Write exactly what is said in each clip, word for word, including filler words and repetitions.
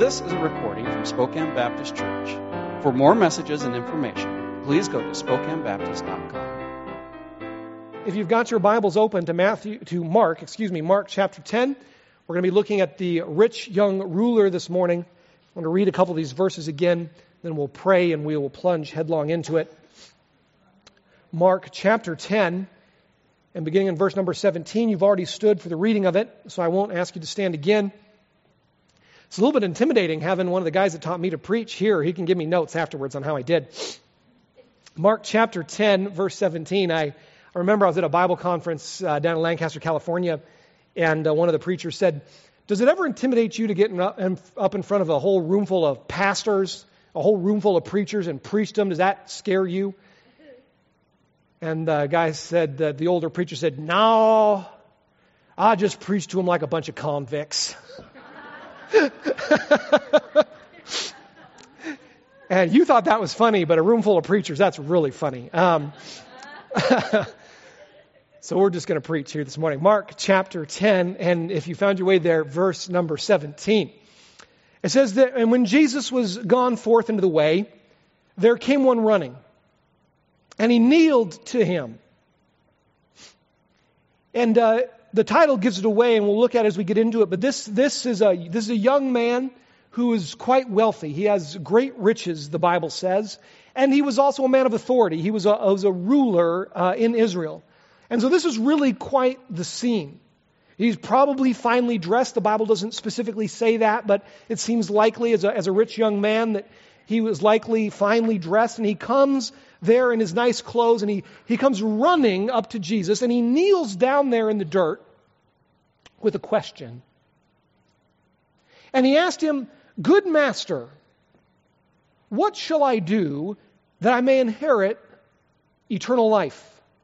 This is a recording from Spokane Baptist Church. For more messages and information, please go to spokane baptist dot com. If you've got your Bibles open to Matthew, to Mark, excuse me, Mark chapter ten, we're going to be looking at the rich young ruler this morning. I'm going to read a couple of these verses again, then we'll pray and we will plunge headlong into it. Mark chapter ten, and beginning in verse number seventeen, you've already stood for the reading of it, so I won't ask you to stand again. It's a little bit intimidating having one of the guys that taught me to preach here. He can give me notes afterwards on how I did. Mark chapter ten, verse seventeen. I, I remember I was at a Bible conference uh, down in Lancaster, California, and uh, one of the preachers said, does it ever intimidate you to get in, in, up in front of a whole room full of pastors, a whole room full of preachers and preach them? Does that scare you? And the guy said, uh, the older preacher said, no, I just preach to them like a bunch of convicts. And you thought that was funny, but a room full of preachers, that's really funny. Um, so we're just going to preach here this morning. Mark chapter ten, and if you found your way there, verse number seventeen. It says that, and when Jesus was gone forth into the way, there came one running, and he kneeled to him. And uh, the title gives it away, and we'll look at it as we get into it. But this this is a this is a young man who is quite wealthy. He has great riches, the Bible says, and he was also a man of authority. He was a, was a ruler uh, in Israel, and so this is really quite the scene. He's probably finely dressed. The Bible doesn't specifically say that, but it seems likely as a as a rich young man that he was likely finely dressed, and he comes there in his nice clothes, and he, he comes running up to Jesus, and he kneels down there in the dirt with a question. And he asked him, good master, what shall I do that I may inherit eternal life?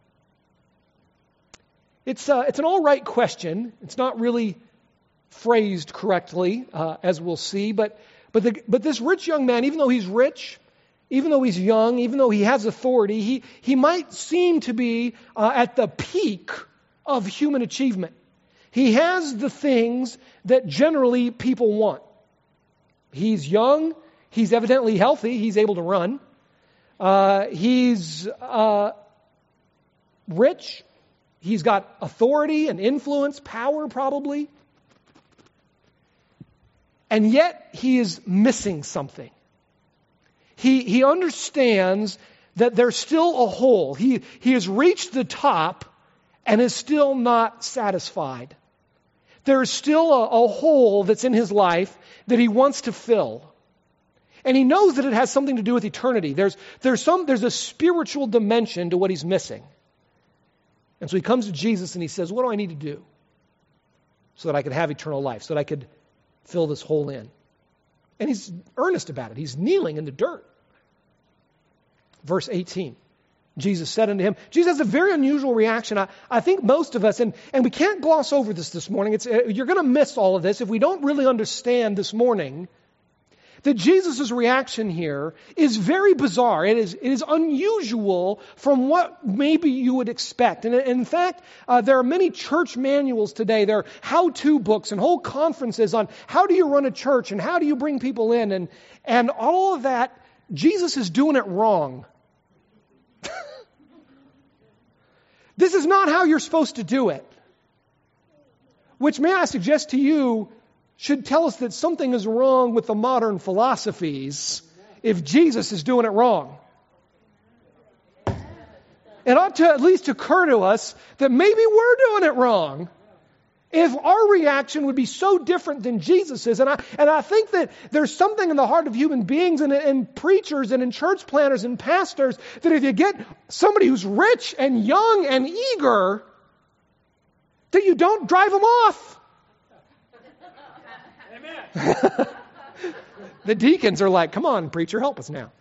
It's, uh, it's an all right question. It's not really phrased correctly, uh, as we'll see, but, but, the, but this rich young man, even though he's rich, even though he's young, even though he has authority, he, he might seem to be uh, at the peak of human achievement. He has the things that generally people want. He's young. He's evidently healthy. He's able to run. Uh, he's uh, rich. He's got authority and influence, power probably. And yet he is missing something. He he understands that there's still a hole. He, he has reached the top and is still not satisfied. There's still a, a hole that's in his life that he wants to fill. And he knows that it has something to do with eternity. There's, there's, some, there's a spiritual dimension to what he's missing. And so he comes to Jesus and he says, what do I need to do so that I could have eternal life, so that I could fill this hole in? And he's earnest about it. He's kneeling in the dirt. Verse eighteen. Jesus said unto him, Jesus has a very unusual reaction. I, I think most of us, and, and we can't gloss over this this morning. It's, uh, you're going to miss all of this if we don't really understand this morning that Jesus' reaction here is very bizarre. It is, it is unusual from what maybe you would expect. And in fact, uh, there are many church manuals today. There are how-to books and whole conferences on how do you run a church and how do you bring people in. And, and all of that, Jesus is doing it wrong. This is not how you're supposed to do it. Which, may I suggest to you, should tell us that something is wrong with the modern philosophies if Jesus is doing it wrong. It ought to at least occur to us that maybe we're doing it wrong if our reaction would be so different than Jesus's. And I, and I think that there's something in the heart of human beings and in preachers and in church planners and pastors that if you get somebody who's rich and young and eager, that you don't drive them off. The deacons are like, come on, preacher, help us now.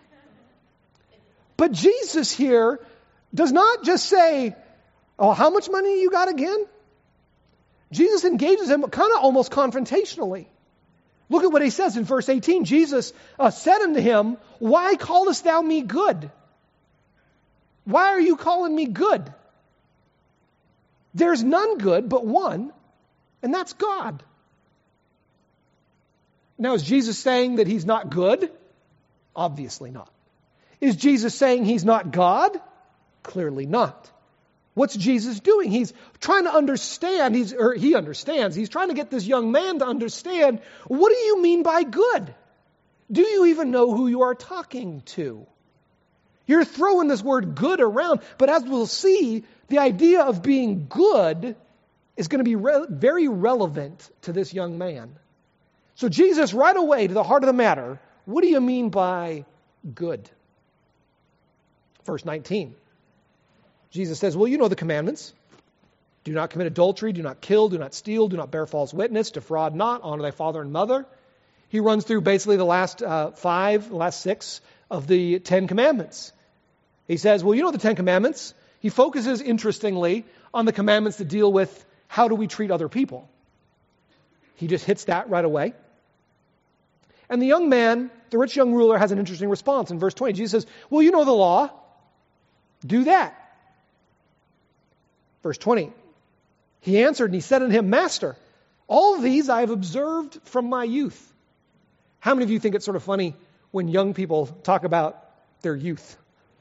But Jesus here does not just say, oh, how much money you got again? Jesus engages him kind of almost confrontationally. Look at what he says in verse eighteen. Jesus uh, said unto him, why callest thou me good? Why are you calling me good? There's none good but one, and that's God. Now, is Jesus saying that he's not good? Obviously not. Is Jesus saying he's not God? Clearly not. What's Jesus doing? He's trying to understand, he's, or he understands, he's trying to get this young man to understand, what do you mean by good? Do you even know who you are talking to? You're throwing this word good around, but as we'll see, the idea of being good is going to be re- very relevant to this young man. So Jesus, right away, to the heart of the matter, what do you mean by good? Verse nineteen. Jesus says, well, you know the commandments. Do not commit adultery, do not kill, do not steal, do not bear false witness, defraud not, honor thy father and mother. He runs through basically the last uh, five, the last six of the Ten Commandments. He says, well, you know the Ten Commandments. He focuses, interestingly, on the commandments that deal with how do we treat other people. He just hits that right away. And the young man, the rich young ruler, has an interesting response. In verse twenty, Jesus says, well, you know the law. Do that. Verse twenty, he answered and he said unto him, Master, all of these I have observed from my youth. How many of you think it's sort of funny when young people talk about their youth?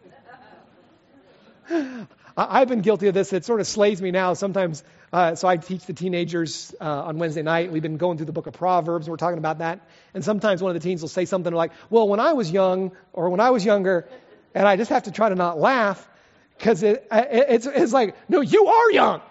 I've been guilty of this. It sort of slays me now sometimes. Uh, so I teach the teenagers uh, on Wednesday night. We've been going through the book of Proverbs, and we're talking about that. And sometimes one of the teens will say something like, well, when I was young, or when I was younger, and I just have to try to not laugh, because it, it, it's, it's like, no, you are young.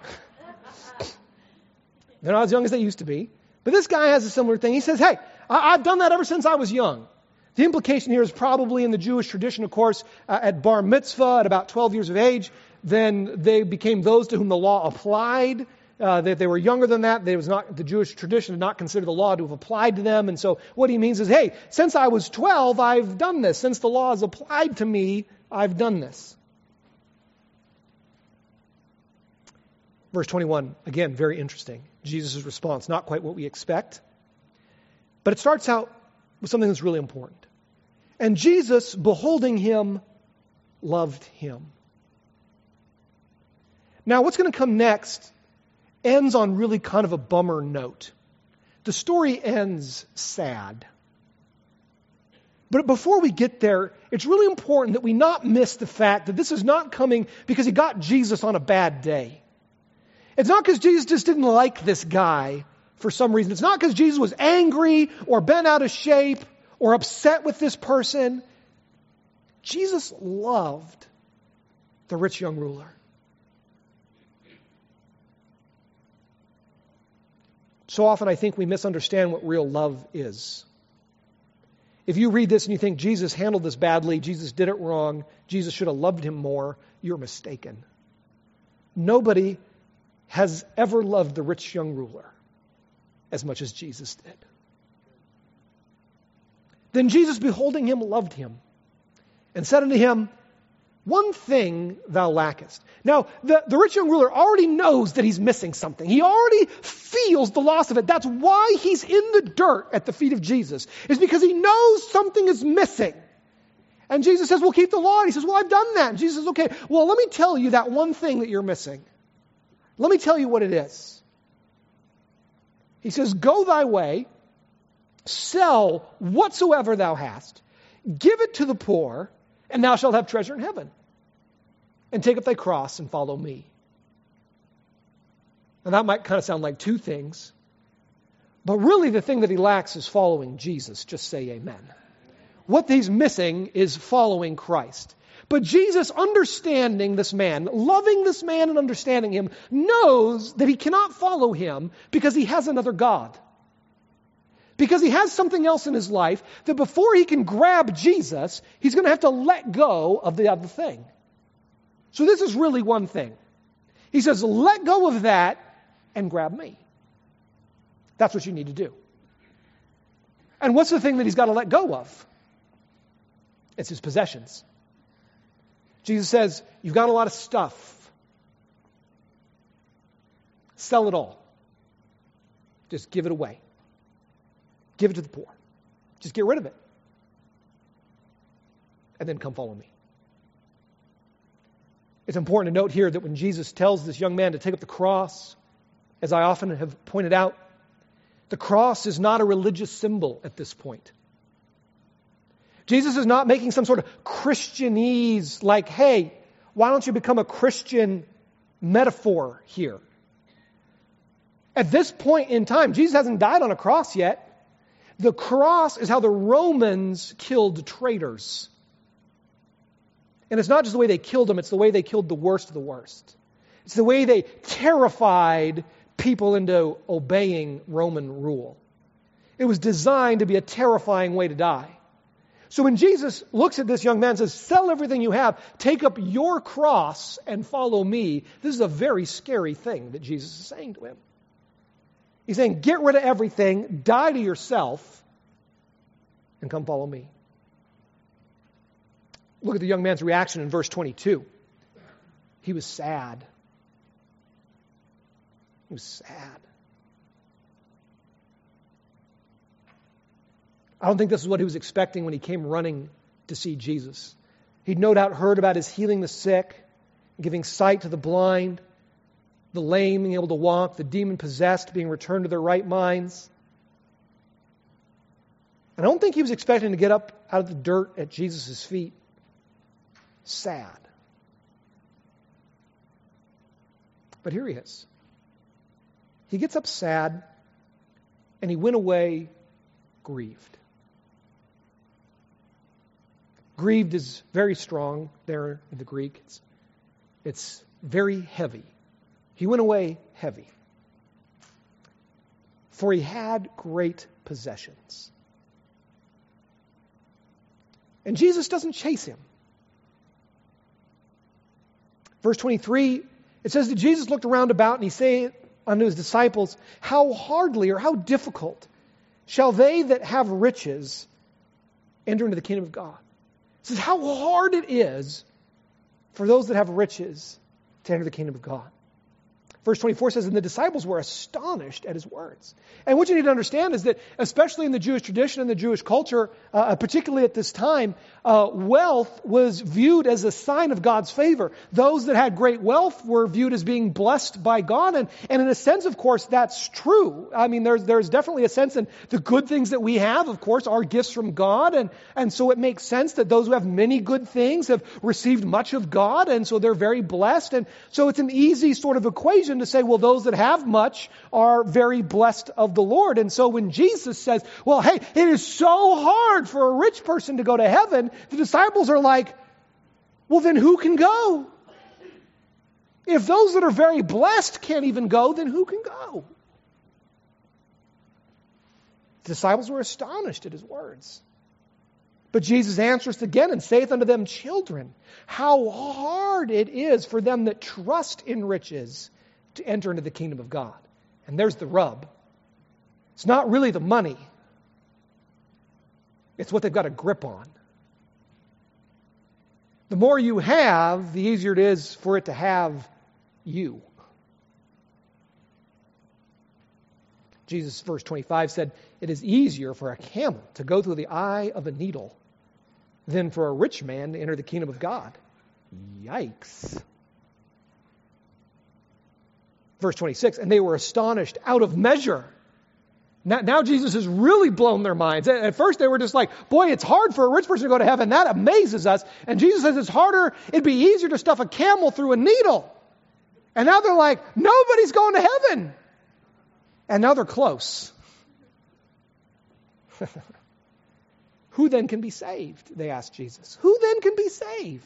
They're not as young as they used to be. But this guy has a similar thing. He says, hey, I, I've done that ever since I was young. The implication here is probably in the Jewish tradition, of course, uh, at bar mitzvah, at about twelve years of age, then they became those to whom the law applied. Uh, that they were younger than that. They was not, the Jewish tradition did not consider the law to have applied to them. And so what he means is, hey, since I was twelve, I've done this. Since the law is applied to me, I've done this. Verse twenty-one, again, very interesting. Jesus' response, not quite what we expect. But it starts out with something that's really important. And Jesus, beholding him, loved him. Now, what's going to come next ends on really kind of a bummer note. The story ends sad. But before we get there, it's really important that we not miss the fact that this is not coming because he got Jesus on a bad day. It's not because Jesus just didn't like this guy for some reason. It's not because Jesus was angry or bent out of shape or upset with this person. Jesus loved the rich young ruler. So often I think we misunderstand what real love is. If you read this and you think Jesus handled this badly, Jesus did it wrong, Jesus should have loved him more, you're mistaken. Nobody has ever loved the rich young ruler as much as Jesus did. Then Jesus, beholding him, loved him and said unto him, one thing thou lackest. Now, the, the rich young ruler already knows that he's missing something. He already feels the loss of it. That's why he's in the dirt at the feet of Jesus, is because he knows something is missing. And Jesus says, well, keep the law. And he says, well, I've done that. And Jesus says, okay, well, let me tell you that one thing that you're missing. Let me tell you what it is. He says, go thy way, sell whatsoever thou hast, give it to the poor, and thou shalt have treasure in heaven. And take up thy cross and follow me. Now that might kind of sound like two things. But really the thing that he lacks is following Jesus. Just say amen. What he's missing is following Christ. But Jesus, understanding this man, loving this man and understanding him, knows that he cannot follow him because he has another God. Because he has something else in his life that before he can grab Jesus, he's going to have to let go of the other thing. So this is really one thing. He says, let go of that and grab me. That's what you need to do. And what's the thing that he's got to let go of? It's his possessions. Jesus says, you've got a lot of stuff. Sell it all. Just give it away. Give it to the poor. Just get rid of it. And then come follow me. It's important to note here that when Jesus tells this young man to take up the cross, as I often have pointed out, The cross is not a religious symbol at this point. Jesus is not making some sort of Christianese, like, hey, why don't you become a Christian metaphor here? At this point in time, Jesus hasn't died on a cross yet. The cross is how the Romans killed traitors. And it's not just the way they killed them, it's the way they killed the worst of the worst. It's the way they terrified people into obeying Roman rule. It was designed to be a terrifying way to die. So when Jesus looks at this young man and says, sell everything you have, take up your cross and follow me, this is a very scary thing that Jesus is saying to him. He's saying, get rid of everything, die to yourself, and come follow me. Look at the young man's reaction in verse twenty-two. He was sad. He was sad. I don't think this is what he was expecting when he came running to see Jesus. He'd no doubt heard about his healing the sick, giving sight to the blind, the lame being able to walk, the demon-possessed being returned to their right minds. And I don't think he was expecting to get up out of the dirt at Jesus' feet sad. But here he is. He gets up sad, and he went away grieved. Grieved is very strong there in the Greek. It's, it's very heavy. He went away heavy. For he had great possessions. And Jesus doesn't chase him. Verse twenty-three, it says that Jesus looked around about and he said unto his disciples, how hardly or how difficult shall they that have riches enter into the kingdom of God? It says how hard it is for those that have riches to enter the kingdom of God. Verse twenty-four says, and the disciples were astonished at his words. And what you need to understand is that, especially in the Jewish tradition and the Jewish culture, uh, particularly at this time, uh, wealth was viewed as a sign of God's favor. Those that had great wealth were viewed as being blessed by God. And, and in a sense, of course, that's true. I mean, there's, there's definitely a sense in the good things that we have, of course, are gifts from God. And, and so it makes sense that those who have many good things have received much of God. And so they're very blessed. And so it's an easy sort of equation to say, well, those that have much are very blessed of the Lord. And so when Jesus says, well, hey, it is so hard for a rich person to go to heaven, the disciples are like, well, then who can go? If those that are very blessed can't even go, then who can go? The disciples were astonished at his words. But Jesus answers again and saith unto them, children, how hard it is for them that trust in riches to enter into the kingdom of God. And there's the rub. It's not really the money. It's what they've got a grip on. The more you have, the easier it is for it to have you. Jesus, verse twenty-five, said, it is easier for a camel to go through the eye of a needle than for a rich man to enter the kingdom of God. Yikes. Verse twenty-six, and they were astonished out of measure. Now, now Jesus has really blown their minds. At first they were just like, boy, it's hard for a rich person to go to heaven. That amazes us. And Jesus says it's harder, it'd be easier to stuff a camel through a needle. And now they're like, nobody's going to heaven. And now they're close. Who then can be saved? They asked Jesus. Who then can be saved?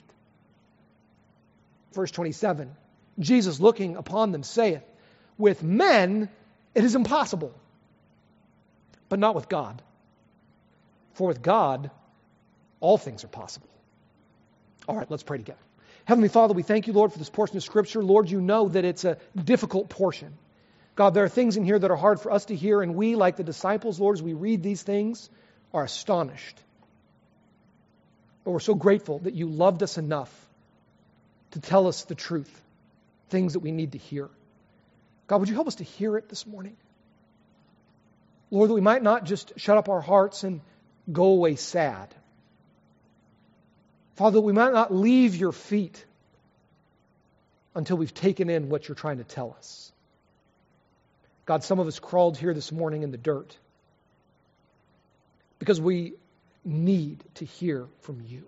Verse twenty-seven, Jesus looking upon them saith, with men it is impossible, but not with God. For with God, all things are possible. All right, let's pray together. Heavenly Father, we thank you, Lord, for this portion of Scripture. Lord, you know that it's a difficult portion. God, there are things in here that are hard for us to hear, and we, like the disciples, Lord, as we read these things, are astonished. But we're so grateful that you loved us enough to tell us the truth, things that we need to hear. God, would you help us to hear it this morning? Lord, that we might not just shut up our hearts and go away sad. Father, that we might not leave your feet until we've taken in what you're trying to tell us. God, some of us crawled here this morning in the dirt because we need to hear from you.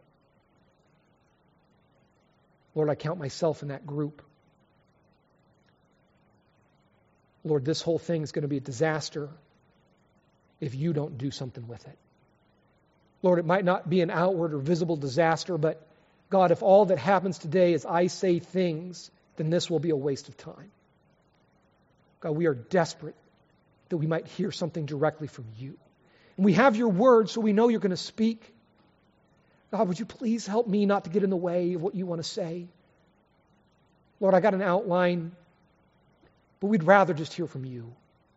Lord, I count myself in that group. Lord, this whole thing is going to be a disaster if you don't do something with it. Lord, it might not be an outward or visible disaster, but God, if all that happens today is I say things, then this will be a waste of time. God, we are desperate that we might hear something directly from you. And we have your word, so we know you're going to speak. God, would you please help me not to get in the way of what you want to say? Lord, I got an outline, but we'd rather just hear from you.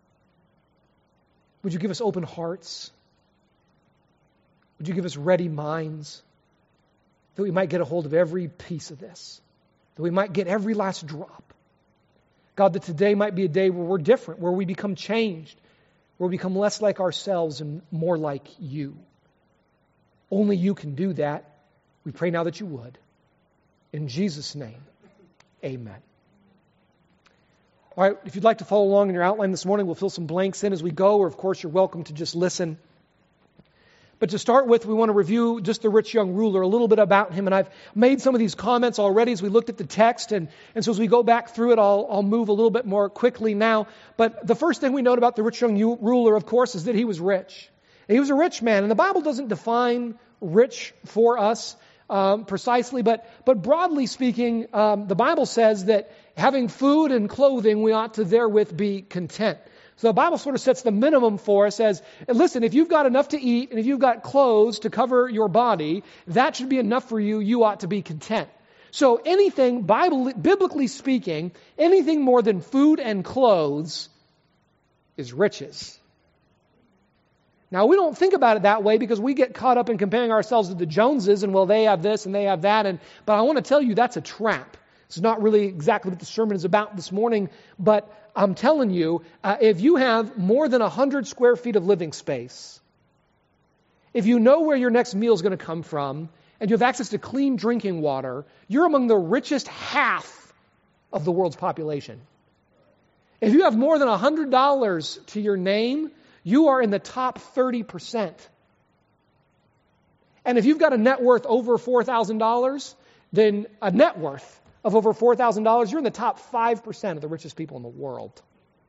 Would you give us open hearts? Would you give us ready minds that we might get a hold of every piece of this, that we might get every last drop? God, that today might be a day where we're different, where we become changed, where we become less like ourselves and more like you. Only you can do that. We pray now that you would. In Jesus' name, amen. All right, if you'd like to follow along in your outline this morning, we'll fill some blanks in as we go, or of course you're welcome to just listen. But to start with, we want to review just the rich young ruler, a little bit about him. And I've made some of these comments already as we looked at the text. And, and so as we go back through it, I'll, I'll move a little bit more quickly now. But the first thing we note about the rich young ruler, of course, is that he was rich. He was a rich man. And the Bible doesn't define rich for us um, precisely. But, but broadly speaking, um, the Bible says that having food and clothing, we ought to therewith be content. So the Bible sort of sets the minimum for us as, listen, if you've got enough to eat and if you've got clothes to cover your body, that should be enough for you. You ought to be content. So anything, Bible, biblically speaking, anything more than food and clothes is riches. Now, we don't think about it that way because we get caught up in comparing ourselves to the Joneses and, well, they have this and they have that. And but I want to tell you that's a trap. It's not really exactly what the sermon is about this morning, but I'm telling you, uh, if you have more than one hundred square feet of living space, if you know where your next meal is going to come from, and you have access to clean drinking water, you're among the richest half of the world's population. If you have more than one hundred dollars to your name, you are in the top thirty percent. And if you've got a net worth over four thousand dollars, then a net worth of over four thousand dollars, you're in the top five percent of the richest people in the world.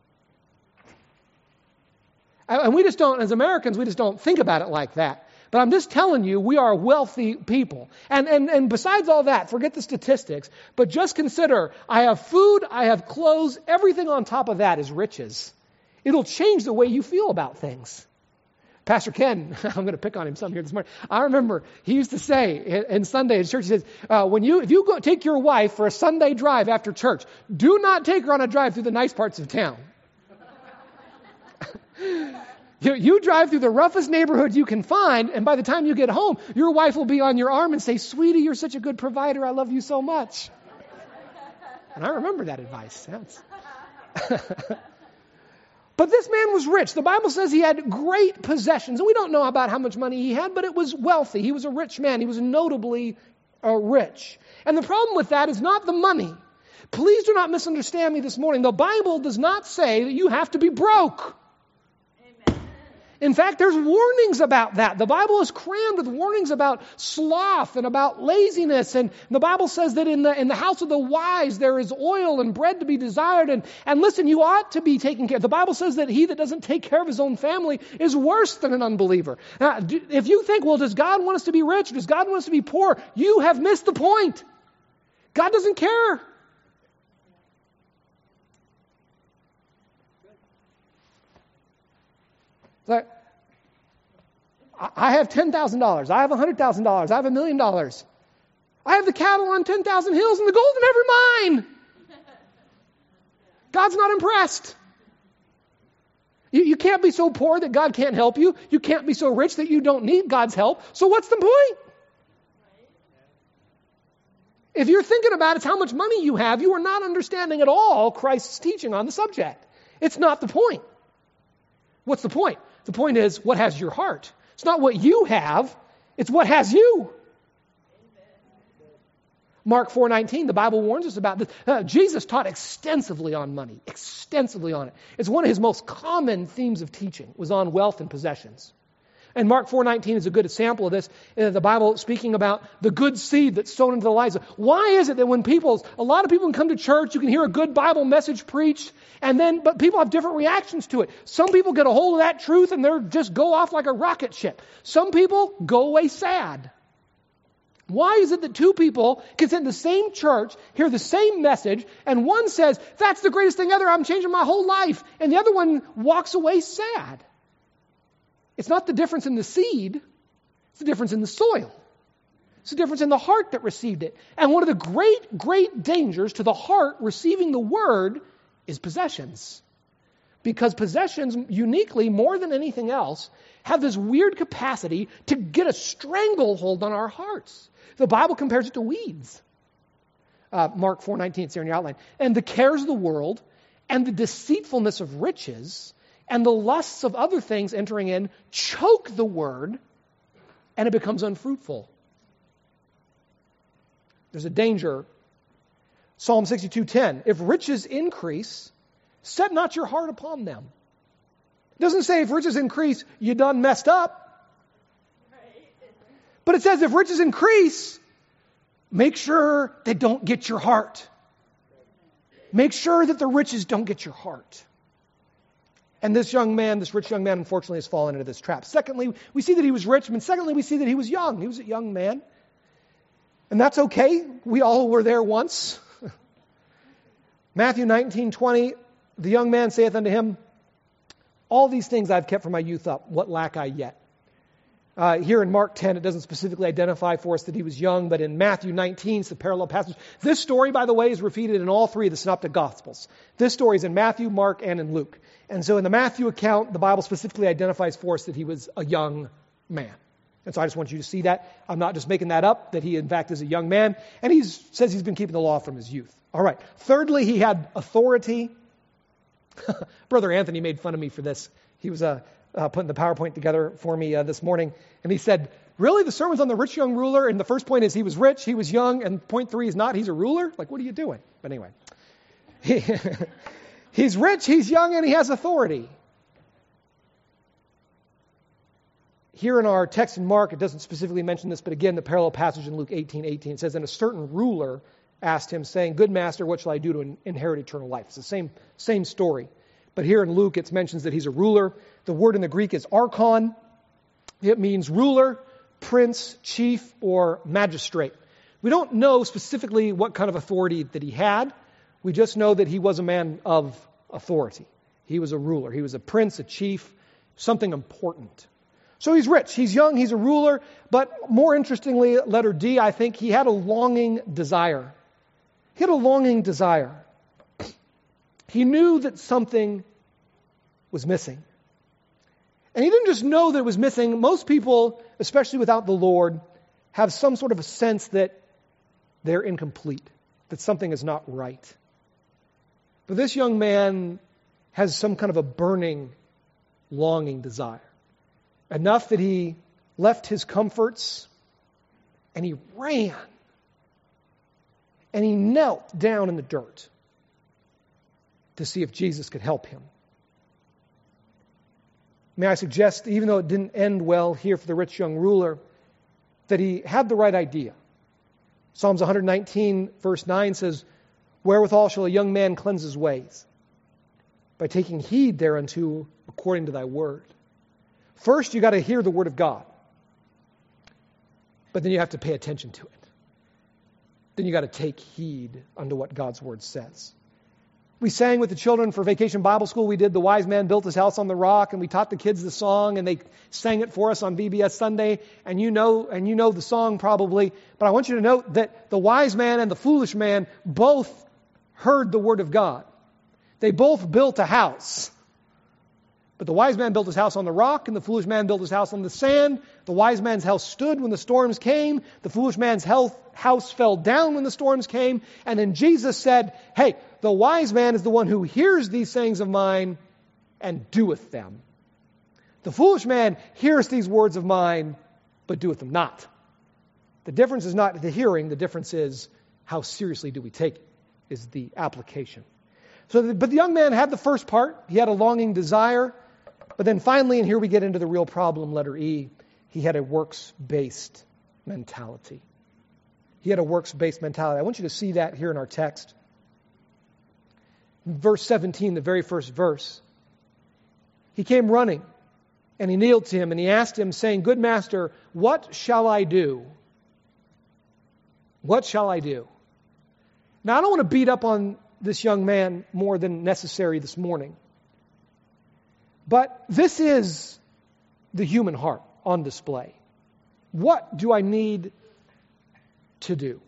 And we just don't, as Americans, we just don't think about it like that. But I'm just telling you, we are wealthy people. And, and, and besides all that, forget the statistics, but just consider, I have food, I have clothes, everything on top of that is riches. It'll change the way you feel about things. Pastor Ken, I'm going to pick on him some here this morning. I remember he used to say in, in Sunday in church, he says, uh, when you, if you go take your wife for a Sunday drive after church, do not take her on a drive through the nice parts of town. you, you drive through the roughest neighborhood you can find, and by the time you get home, your wife will be on your arm and say, sweetie, you're such a good provider. I love you so much. And I remember that advice. But this man was rich. The Bible says he had great possessions. And we don't know about how much money he had, but it was wealthy. He was a rich man. He was notably uh, rich. And the problem with that is not the money. Please do not misunderstand me this morning. The Bible does not say that you have to be broke. In fact, there's warnings about that. The Bible is crammed with warnings about sloth and about laziness. And the Bible says that in the in the house of the wise there is oil and bread to be desired. And, and listen, you ought to be taken care of. The Bible says that he that doesn't take care of his own family is worse than an unbeliever. Now, if you think, well, does God want us to be rich? Does God want us to be poor? You have missed the point. God doesn't care. Like, I have ten thousand dollars. I have one hundred thousand dollars. I have a million dollars. I have the cattle on ten thousand hills and the gold in every mine. God's not impressed. You, you can't be so poor that God can't help you. You can't be so rich that you don't need God's help. So what's the point? If you're thinking about it's how much money you have, you are not understanding at all Christ's teaching on the subject. It's not the point. What's the point? The point is, what has your heart? It's not what you have, it's what has you. Mark four nineteen, the Bible warns us about this. Uh, Jesus taught extensively on money, extensively on it. It's one of his most common themes of teaching, was on wealth and possessions. And Mark four nineteen is a good example of this. Uh, the Bible speaking about the good seed that's sown into the lives of. Why is it that when people, a lot of people can come to church, you can hear a good Bible message preached, and then, but people have different reactions to it. Some people get a hold of that truth and they're just go off like a rocket ship. Some people go away sad. Why is it that two people can sit in the same church, hear the same message, and one says, that's the greatest thing ever, I'm changing my whole life, and the other one walks away sad? It's not the difference in the seed, it's the difference in the soil. It's the difference in the heart that received it. And one of the great, great dangers to the heart receiving the word is possessions. Because possessions, uniquely, more than anything else, have this weird capacity to get a stranglehold on our hearts. The Bible compares it to weeds. Uh, Mark four nineteen, it's there in your outline. And the cares of the world and the deceitfulness of riches and the lusts of other things entering in choke the word, and it becomes unfruitful. There's a danger. Psalm sixty-two ten, if riches increase, set not your heart upon them. It doesn't say if riches increase, you done messed up. But it says if riches increase, make sure they don't get your heart. Make sure that the riches don't get your heart. And this young man, this rich young man, unfortunately has fallen into this trap. Secondly, we see that he was rich. And secondly, we see that he was young. He was a young man. And that's okay. We all were there once. Matthew nineteen twenty, the young man saith unto him, all these things I've kept from my youth up. What lack I yet? Uh, here in Mark ten, it doesn't specifically identify for us that he was young, but in Matthew nineteen, it's the parallel passage. This story, by the way, is repeated in all three of the Synoptic Gospels. This story is in Matthew, Mark, and in Luke. And so in the Matthew account, the Bible specifically identifies for us that he was a young man. And so I just want you to see that. I'm not just making that up, that he in fact is a young man. And he says he's been keeping the law from his youth. All right. Thirdly, he had authority. Brother Anthony made fun of me for this. He was uh, uh, putting the PowerPoint together for me uh, this morning. And he said, really, the sermon's on the rich young ruler? And the first point is he was rich, he was young, and point three is not, he's a ruler? Like, what are you doing? But anyway. He, he's rich, he's young, and he has authority. Here in our text in Mark, it doesn't specifically mention this, but again, the parallel passage in Luke eighteen eighteen, it says, and a certain ruler asked him, saying, good master, what shall I do to inherit eternal life? It's the same, same story. But here in Luke, it mentions that he's a ruler. The word in the Greek is archon. It means ruler, prince, chief, or magistrate. We don't know specifically what kind of authority that he had. We just know that he was a man of authority. He was a ruler. He was a prince, a chief, something important. So he's rich, he's young, he's a ruler, but more interestingly, letter D, I think he had a longing desire. He had a longing desire. He knew that something was missing. And he didn't just know that it was missing. Most people, especially without the Lord, have some sort of a sense that they're incomplete, that something is not right. But this young man has some kind of a burning, longing desire. Enough that he left his comforts and he ran. And he knelt down in the dirt to see if Jesus could help him. May I suggest, even though it didn't end well here for the rich young ruler, that he had the right idea. Psalms one nineteen, verse nine says, wherewithal shall a young man cleanse his ways? By taking heed thereunto according to thy word. First, you got to hear the word of God. But then you have to pay attention to it. Then you got to take heed unto what God's word says. We sang with the children for Vacation Bible School. We did The Wise Man Built His House on the Rock, and we taught the kids the song, and they sang it for us on V B S Sunday. And you know, and you know the song probably. But I want you to note that the wise man and the foolish man both heard the word of God. They both built a house. But the wise man built his house on the rock, and the foolish man built his house on the sand. The wise man's house stood when the storms came. The foolish man's house fell down when the storms came. And then Jesus said, hey, the wise man is the one who hears these sayings of mine and doeth them. The foolish man hears these words of mine, but doeth them not. The difference is not the hearing. The difference is how seriously do we take it is the application. So, the, but the young man had the first part. He had a longing desire. But then finally, and here we get into the real problem, letter E, he had a works-based mentality. He had a works-based mentality. I want you to see that here in our text. In verse seventeen, the very first verse. He came running, and he kneeled to him, and he asked him, saying, Good master, what shall I do? What shall I do? Now, I don't want to beat up on this young man more than necessary this morning. But this is the human heart on display. What do I need to do?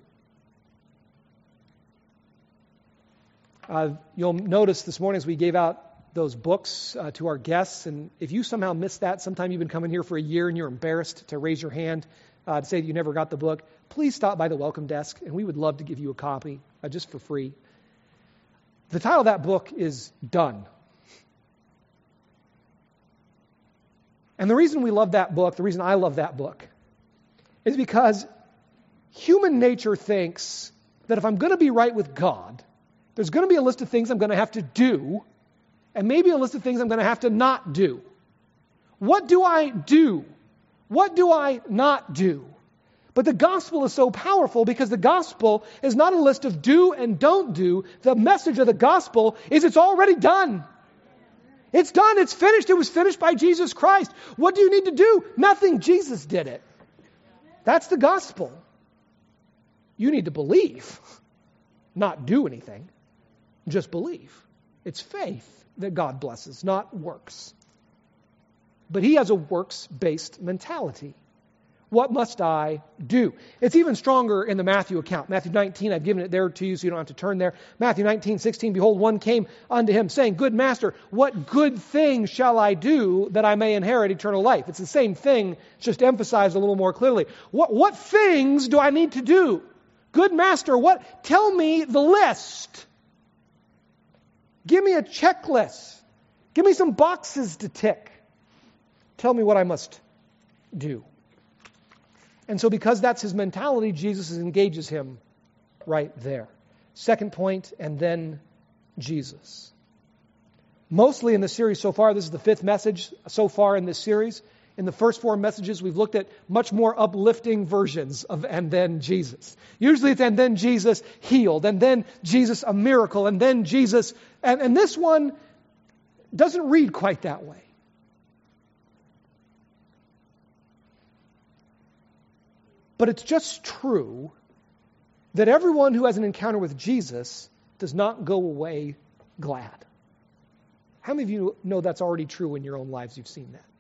Uh, you'll notice this morning as we gave out those books uh, to our guests, and if you somehow missed that, sometime you've been coming here for a year and you're embarrassed to raise your hand uh, to say that you never got the book, please stop by the welcome desk, and we would love to give you a copy uh, just for free. The title of that book is Done. And the reason we love that book, the reason I love that book, is because human nature thinks that if I'm going to be right with God, there's going to be a list of things I'm going to have to do, and maybe a list of things I'm going to have to not do. What do I do? What do I not do? But the gospel is so powerful because the gospel is not a list of do and don't do. The message of the gospel is it's already done. It's done. It's finished. It was finished by Jesus Christ. What do you need to do? Nothing. Jesus did it. That's the gospel. You need to believe, not do anything. Just believe. It's faith that God blesses, not works. But he has a works-based mentality. What must I do? It's even stronger in the Matthew account. Matthew nineteen, I've given it there to you so you don't have to turn there. Matthew nineteen, sixteen, behold, one came unto him saying, Good master, what good thing shall I do that I may inherit eternal life? It's the same thing, it's just emphasized a little more clearly. What, what things do I need to do? Good master, what? Tell me the list. Give me a checklist. Give me some boxes to tick. Tell me what I must do. And so because that's his mentality, Jesus engages him right there. Second point, and then Jesus. Mostly in the series so far, this is the fifth message so far in this series. In the first four messages, we've looked at much more uplifting versions of and then Jesus. Usually it's and then Jesus healed, and then Jesus a miracle, and then Jesus... And, and this one doesn't read quite that way. But it's just true that everyone who has an encounter with Jesus does not go away glad. How many of you know that's already true in your own lives? You've seen that.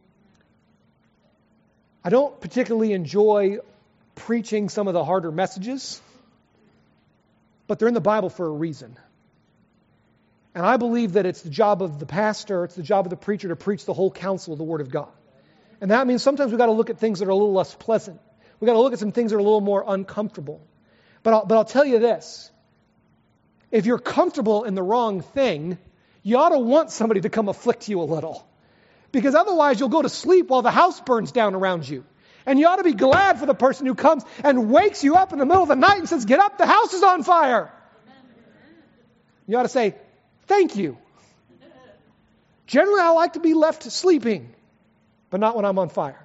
I don't particularly enjoy preaching some of the harder messages, but they're in the Bible for a reason. And I believe that it's the job of the pastor, it's the job of the preacher to preach the whole counsel of the Word of God. And that means sometimes we've got to look at things that are a little less pleasant. We've got to look at some things that are a little more uncomfortable. But I'll, but I'll tell you this. If you're comfortable in the wrong thing, you ought to want somebody to come afflict you a little. Because otherwise you'll go to sleep while the house burns down around you. And you ought to be glad for the person who comes and wakes you up in the middle of the night and says, get up, the house is on fire. You ought to say, thank you. Generally, I like to be left sleeping, but not when I'm on fire.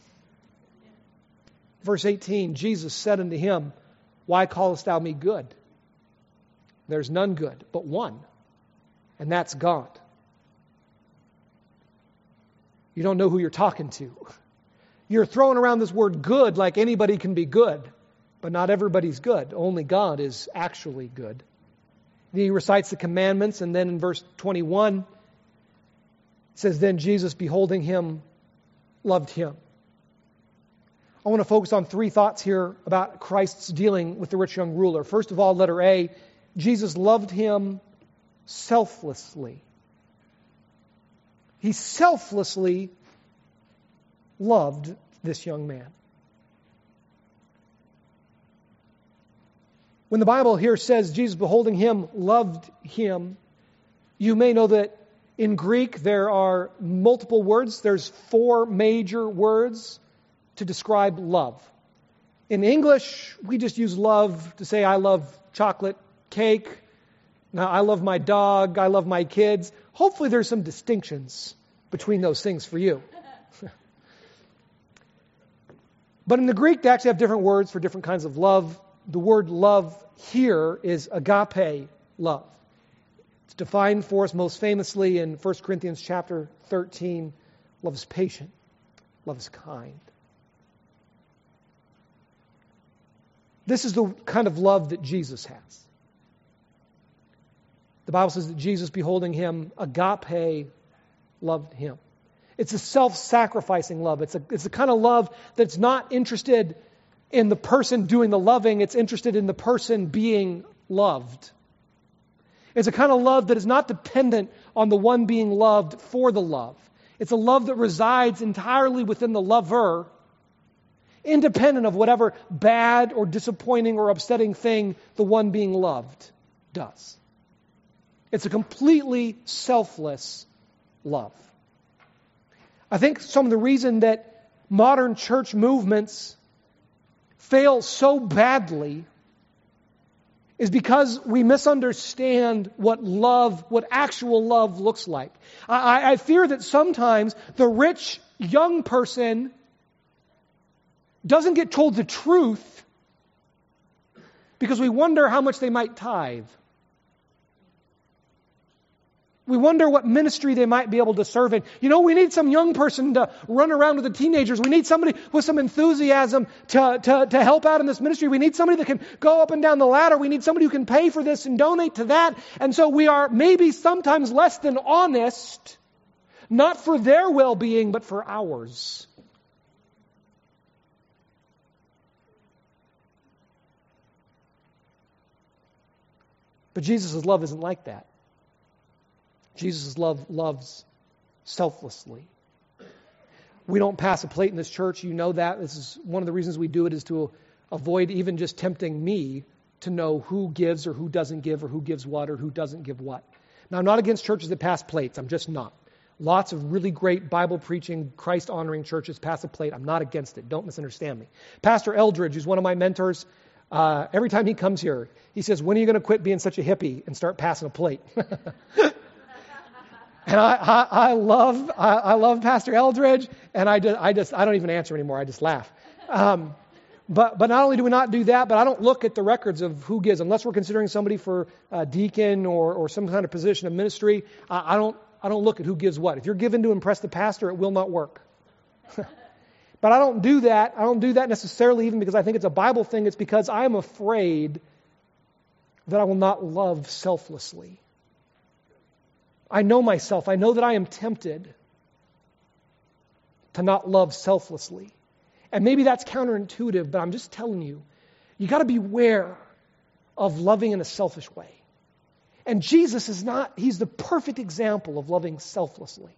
Verse eighteen, Jesus said unto him, Why callest thou me good? There's none good, but one, and that's God. You don't know who you're talking to. You're throwing around this word good like anybody can be good, but not everybody's good. Only God is actually good. He recites the commandments, and then in verse twenty-one, it says, Then Jesus, beholding him, loved him. I want to focus on three thoughts here about Christ's dealing with the rich young ruler. First of all, letter A, Jesus loved him selflessly. He selflessly loved this young man. When the Bible here says Jesus beholding him loved him, you may know that in Greek there are multiple words. There's four major words to describe love. In English, we just use love to say, I love chocolate cake. Now, I love my dog. I love my kids. Hopefully there's some distinctions between those things for you. But in the Greek, they actually have different words for different kinds of love. The word love here is agape love. It's defined for us most famously in First Corinthians chapter thirteen. Love is patient. Love is kind. This is the kind of love that Jesus has. The Bible says that Jesus, beholding him, agape loved him. It's a self-sacrificing love. It's a, it's the kind of love that's not interested in the person doing the loving. It's interested in the person being loved. It's a kind of love that is not dependent on the one being loved for the love. It's a love that resides entirely within the lover, independent of whatever bad or disappointing or upsetting thing the one being loved does. It's a completely selfless love. I think some of the reason that modern church movements fail so badly is because we misunderstand what love, what actual love looks like. I, I fear that sometimes the rich young person doesn't get told the truth because we wonder how much they might tithe. We wonder what ministry they might be able to serve in. You know, we need some young person to run around with the teenagers. We need somebody with some enthusiasm to, to, to help out in this ministry. We need somebody that can go up and down the ladder. We need somebody who can pay for this and donate to that. And so we are maybe sometimes less than honest, not for their well-being, but for ours. But Jesus' love isn't like that. Jesus' love loves selflessly. We don't pass a plate in this church. You know that. This is one of the reasons we do it is to avoid even just tempting me to know who gives or who doesn't give or who gives what or who doesn't give what. Now, I'm not against churches that pass plates. I'm just not. Lots of really great Bible-preaching, Christ-honoring churches pass a plate. I'm not against it. Don't misunderstand me. Pastor Eldridge, who's one of my mentors, uh, every time he comes here, he says, when are you going to quit being such a hippie and start passing a plate? And I, I, I love I, I love Pastor Eldridge, and I just I just I don't even answer anymore. I just laugh. Um, but but not only do we not do that, but I don't look at the records of who gives unless we're considering somebody for uh, deacon or or some kind of position of ministry. I, I don't I don't look at who gives what. If you're given to impress the pastor, it will not work. But I don't do that. I don't do that necessarily even because I think it's a Bible thing. It's because I am afraid that I will not love selflessly. I know myself. I know that I am tempted to not love selflessly. And maybe that's counterintuitive, but I'm just telling you, you got to beware of loving in a selfish way. And Jesus is not, he's the perfect example of loving selflessly.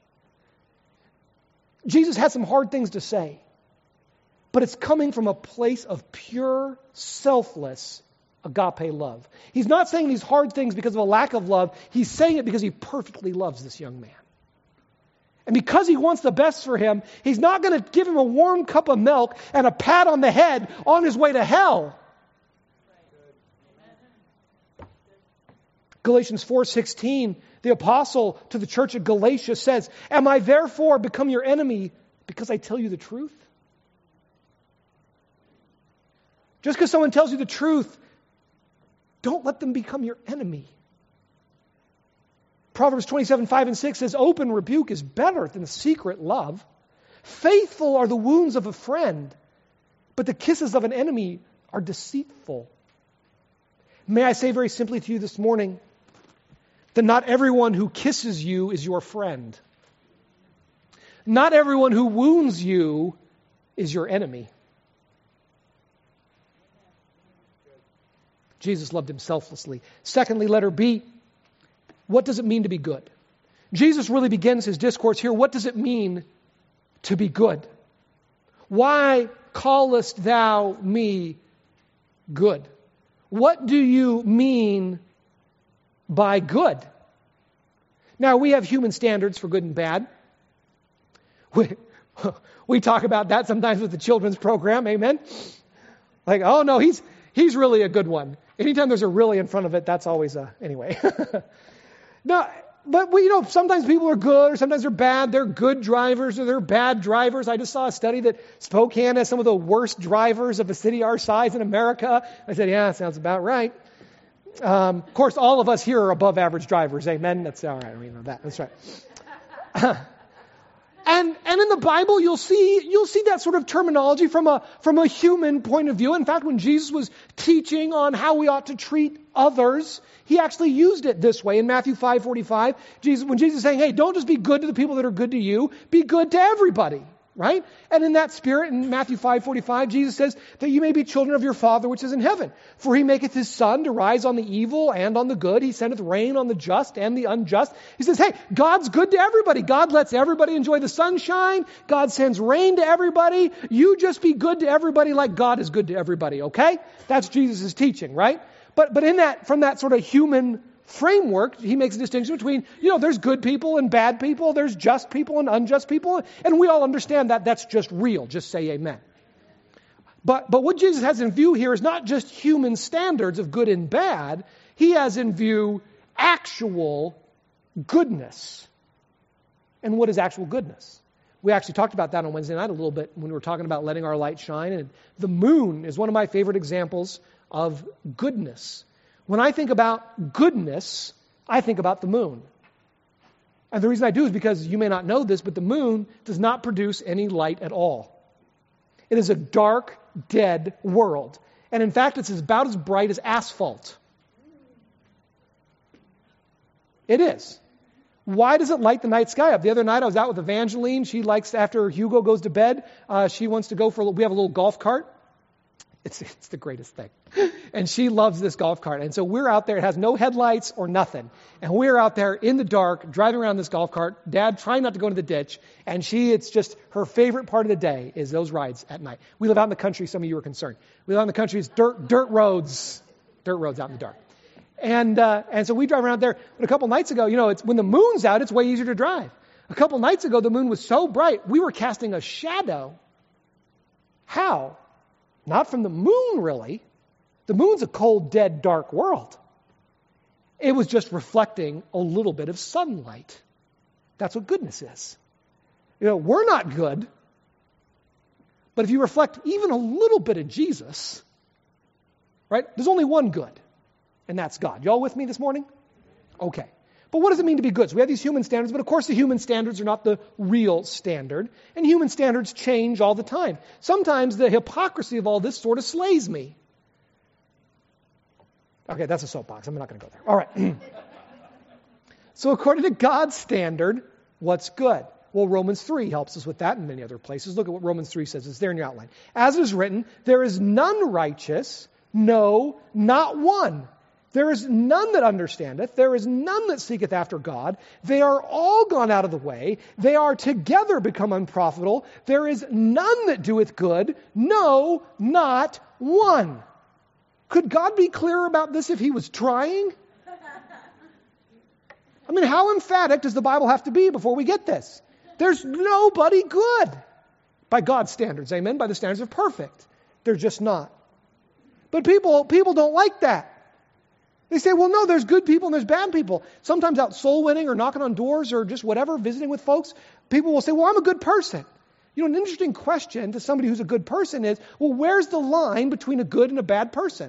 Jesus had some hard things to say, but it's coming from a place of pure, selfless agape love. He's not saying these hard things because of a lack of love. He's saying it because he perfectly loves this young man. And because he wants the best for him, he's not going to give him a warm cup of milk and a pat on the head on his way to hell. Galatians four sixteen, the apostle to the church of Galatia says, "Am I therefore become your enemy because I tell you the truth?" Just because someone tells you the truth, don't let them become your enemy. Proverbs twenty-seven, five and six says, "Open rebuke is better than secret love. Faithful are the wounds of a friend, but the kisses of an enemy are deceitful." May I say very simply to you this morning that not everyone who kisses you is your friend. Not everyone who wounds you is your enemy. Jesus loved him selflessly. Secondly, letter B, what does it mean to be good? Jesus really begins his discourse here. What does it mean to be good? Why callest thou me good? What do you mean by good? Now, we have human standards for good and bad. We, we talk about that sometimes with the children's program, amen? Like, oh no, he's he's really a good one. Anytime there's a really in front of it, that's always a, anyway. No, but we, you know, sometimes people are good or sometimes they're bad. They're good drivers or they're bad drivers. I just saw a study that Spokane has some of the worst drivers of a city our size in America. I said, yeah, sounds about right. Um, of course, all of us here are above average drivers. Amen. That's all right. We know that. That's right. And and in the Bible, you'll see you'll see that sort of terminology from a from a human point of view. In fact, when Jesus was teaching on how we ought to treat others, he actually used it this way in Matthew five forty-five. Jesus, when Jesus is saying, "Hey, don't just be good to the people that are good to you. Be good to everybody." Right? And in that spirit, in Matthew five forty-five, Jesus says that you may be children of your Father which is in heaven. For he maketh his sun to rise on the evil and on the good. He sendeth rain on the just and the unjust. He says, hey, God's good to everybody. God lets everybody enjoy the sunshine. God sends rain to everybody. You just be good to everybody like God is good to everybody, okay? That's Jesus' teaching, right? But but in that, from that sort of human framework, he makes a distinction between, you know, there's good people and bad people, there's just people and unjust people, and we all understand that that's just real. Just say amen. But but what Jesus has in view here is not just human standards of good and bad. He has in view actual goodness. And what is actual goodness? We actually talked about that on Wednesday night a little bit when we were talking about letting our light shine. And the moon is one of my favorite examples of goodness. When I think about goodness, I think about the moon. And the reason I do is because you may not know this, but the moon does not produce any light at all. It is a dark, dead world. And in fact, it's about as bright as asphalt. It is. Why does it light the night sky up? The other night I was out with Evangeline. She likes, after Hugo goes to bed, uh, she wants to go for, a, we have a little golf cart. It's, it's the greatest thing. And she loves this golf cart. And so we're out there. It has no headlights or nothing. And we're out there in the dark, driving around this golf cart. Dad trying not to go into the ditch. And she, it's just her favorite part of the day is those rides at night. We live out in the country. Some of you are concerned. We live out in the country. It's dirt, dirt roads, dirt roads out in the dark. And, uh, and so we drive around there. But a couple nights ago, you know, it's when the moon's out, it's way easier to drive. A couple nights ago, the moon was so bright, we were casting a shadow. How? Not from the moon, really. The moon's a cold, dead, dark world. It was just reflecting a little bit of sunlight. That's what goodness is. You know, we're not good, but if you reflect even a little bit of Jesus, right, there's only one good, and that's God. Y'all with me this morning? Okay. But what does it mean to be good? So we have these human standards, but of course the human standards are not the real standard. And human standards change all the time. Sometimes the hypocrisy of all this sort of slays me. Okay, that's a soapbox. I'm not going to go there. All right. So according to God's standard, what's good? Well, Romans three helps us with that and many other places. Look at what Romans three says. It's there in your outline. As it is written, there is none righteous, no, not one. There is none that understandeth. There is none that seeketh after God. They are all gone out of the way. They are together become unprofitable. There is none that doeth good. No, not one. Could God be clearer about this if he was trying? I mean, how emphatic does the Bible have to be before we get this? There's nobody good by God's standards. Amen? By the standards of perfect. They're just not. But people, people don't like that. They say, well, no, there's good people and there's bad people. Sometimes out soul winning or knocking on doors or just whatever, visiting with folks, people will say, well, I'm a good person. You know, an interesting question to somebody who's a good person is, well, where's the line between a good and a bad person?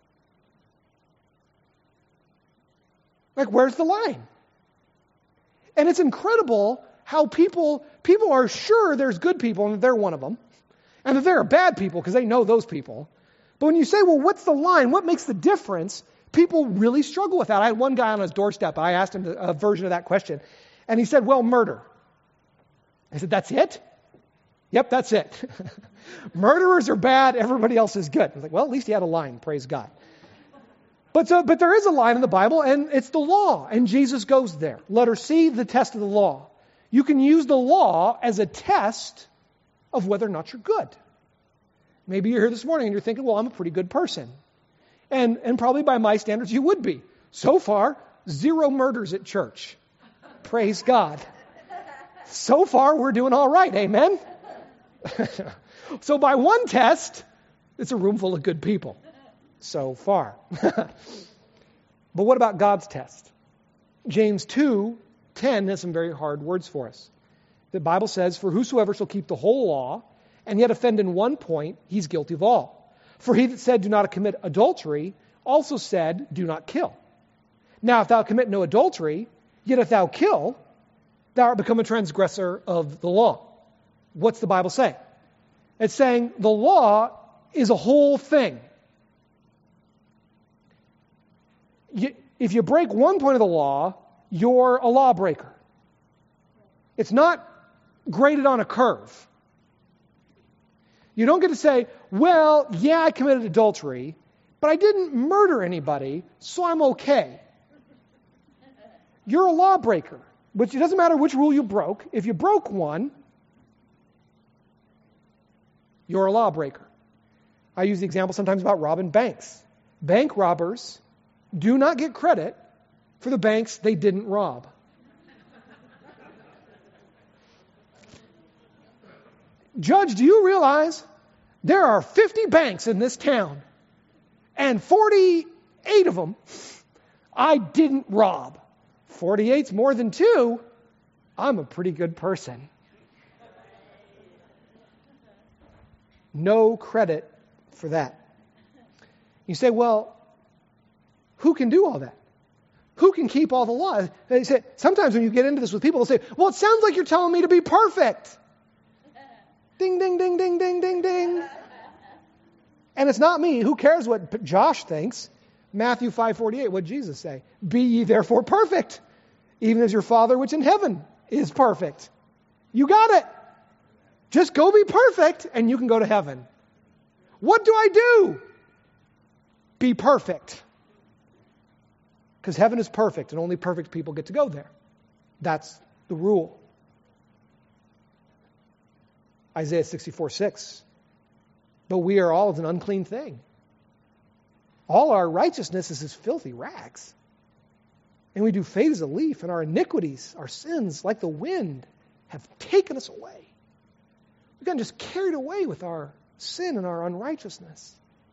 Like, where's the line? And it's incredible how people, people are sure there's good people and they're one of them. And that there are bad people because they know those people. But when you say, well, what's the line? What makes the difference? People really struggle with that. I had one guy on his doorstep. I asked him a version of that question. And he said, well, murder. I said, that's it? Yep, that's it. Murderers are bad. Everybody else is good. I was like, well, at least he had a line. Praise God. But, so, but there is a line in the Bible, and it's the law. And Jesus goes there. Letter C, the test of the law. You can use the law as a test of whether or not you're good. Maybe you're here this morning and you're thinking, well, I'm a pretty good person. And and probably by my standards, you would be. So far, zero murders at church. Praise God. So far, we're doing all right. Amen? So by one test, It's a room full of good people so far. But what about God's test? James two ten has some very hard words for us. The Bible says, "For whosoever shall keep the whole law, and yet offend in one point, he's guilty of all. For he that said, do not commit adultery, also said, do not kill. Now if thou commit no adultery, yet if thou kill, thou art become a transgressor of the law." What's the Bible say? It's saying the law is a whole thing. You, if you break one point of the law, you're a lawbreaker. It's not graded on a curve. You don't get to say, well, yeah, I committed adultery, but I didn't murder anybody, so I'm okay. You're a lawbreaker, which it doesn't matter which rule you broke. If you broke one, you're a lawbreaker. I use the example sometimes about robbing banks. Bank robbers do not get credit for the banks they didn't rob. Judge, do you realize there are fifty banks in this town, and forty-eight of them I didn't rob? forty-eight's more than two. I'm a pretty good person. No credit for that. You say, well, who can do all that? Who can keep all the laws? They say, sometimes when you get into this with people, they'll say, well, it sounds like you're telling me to be perfect. Ding, ding, ding, ding, ding, ding, ding. And it's not me. Who cares what Josh thinks? Matthew five forty-eight, what did Jesus say? Be ye therefore perfect, even as your Father which in heaven is perfect. You got it. Just go be perfect and you can go to heaven. What do I do? Be perfect. Because heaven is perfect and only perfect people get to go there. That's the rule. Isaiah sixty-four six. But we are all as an unclean thing. All our righteousness is as filthy rags. And we do fade as a leaf, and our iniquities, our sins, like the wind, have taken us away. We've gotten just carried away with our sin and our unrighteousness.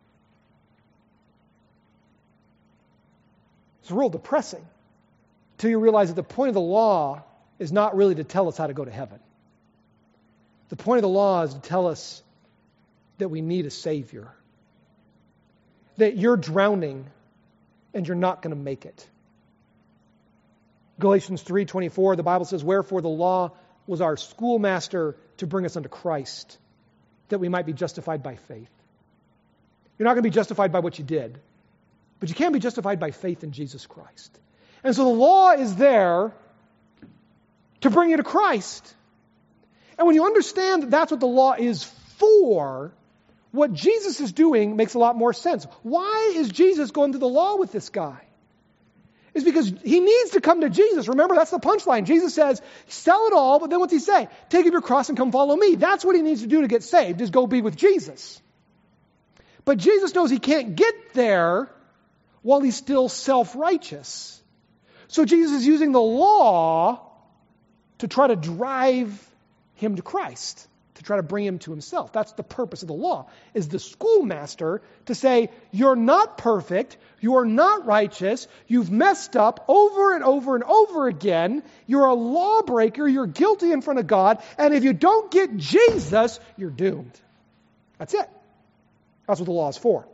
It's real depressing until you realize that the point of the law is not really to tell us how to go to heaven. The point of the law is to tell us that we need a Savior. That you're drowning and you're not going to make it. Galatians three twenty-four, the Bible says, "Wherefore the law was our schoolmaster to bring us unto Christ, that we might be justified by faith." You're not going to be justified by what you did, but you can be justified by faith in Jesus Christ. And so the law is there to bring you to Christ. And when you understand that that's what the law is for, what Jesus is doing makes a lot more sense. Why is Jesus going through the law with this guy? It's because he needs to come to Jesus. Remember, that's the punchline. Jesus says, sell it all, but then what's he say? Take up your cross and come follow me. That's what he needs to do to get saved, is go be with Jesus. But Jesus knows he can't get there while he's still self-righteous. So Jesus is using the law to try to drive him to Christ, to try to bring him to himself. That's the purpose of the law, is the schoolmaster to say, you're not perfect, you're not righteous, you've messed up over and over and over again, you're a lawbreaker, you're guilty in front of God, and if you don't get Jesus, you're doomed. That's it. That's what the law is for.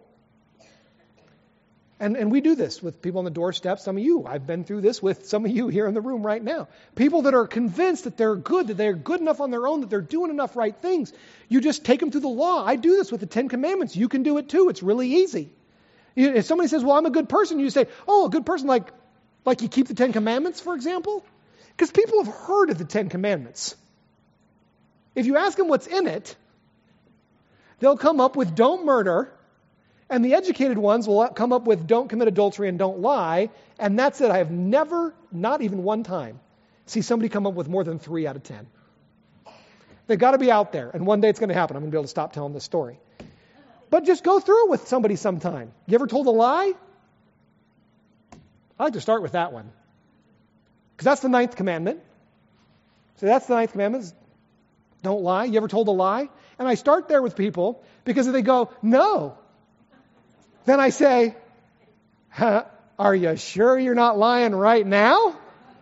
And, and we do this with people on the doorstep, some of you. I've been through this with some of you here in the room right now. People that are convinced that they're good, that they're good enough on their own, that they're doing enough right things. You just take them through the law. I do this with the Ten Commandments. You can do it too. It's really easy. You, if somebody says, well, I'm a good person, you say, oh, a good person like, like you keep the Ten Commandments, for example? Because people have heard of the Ten Commandments. If you ask them what's in it, they'll come up with don't murder. And the educated ones will come up with don't commit adultery and don't lie. And that's it. I have never, not even one time, see somebody come up with more than three out of ten. They've got to be out there. And one day it's going to happen. I'm going to be able to stop telling this story. But just go through it with somebody sometime. You ever told a lie? I like to start with that one. Because that's the ninth commandment. So that's the ninth commandment. Don't lie. You ever told a lie? And I start there with people because if they go, no, then I say, huh, are you sure you're not lying right now?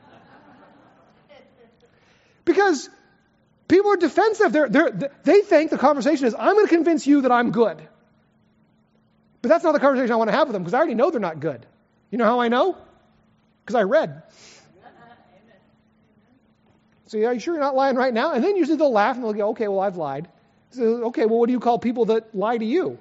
Because people are defensive. They're, they're, they think the conversation is, I'm going to convince you that I'm good. But that's not the conversation I want to have with them because I already know they're not good. You know how I know? Because I read. So are you sure you're not lying right now? And then usually they'll laugh and they'll go, okay, well, I've lied. So, okay, well, what do you call people that lie to you?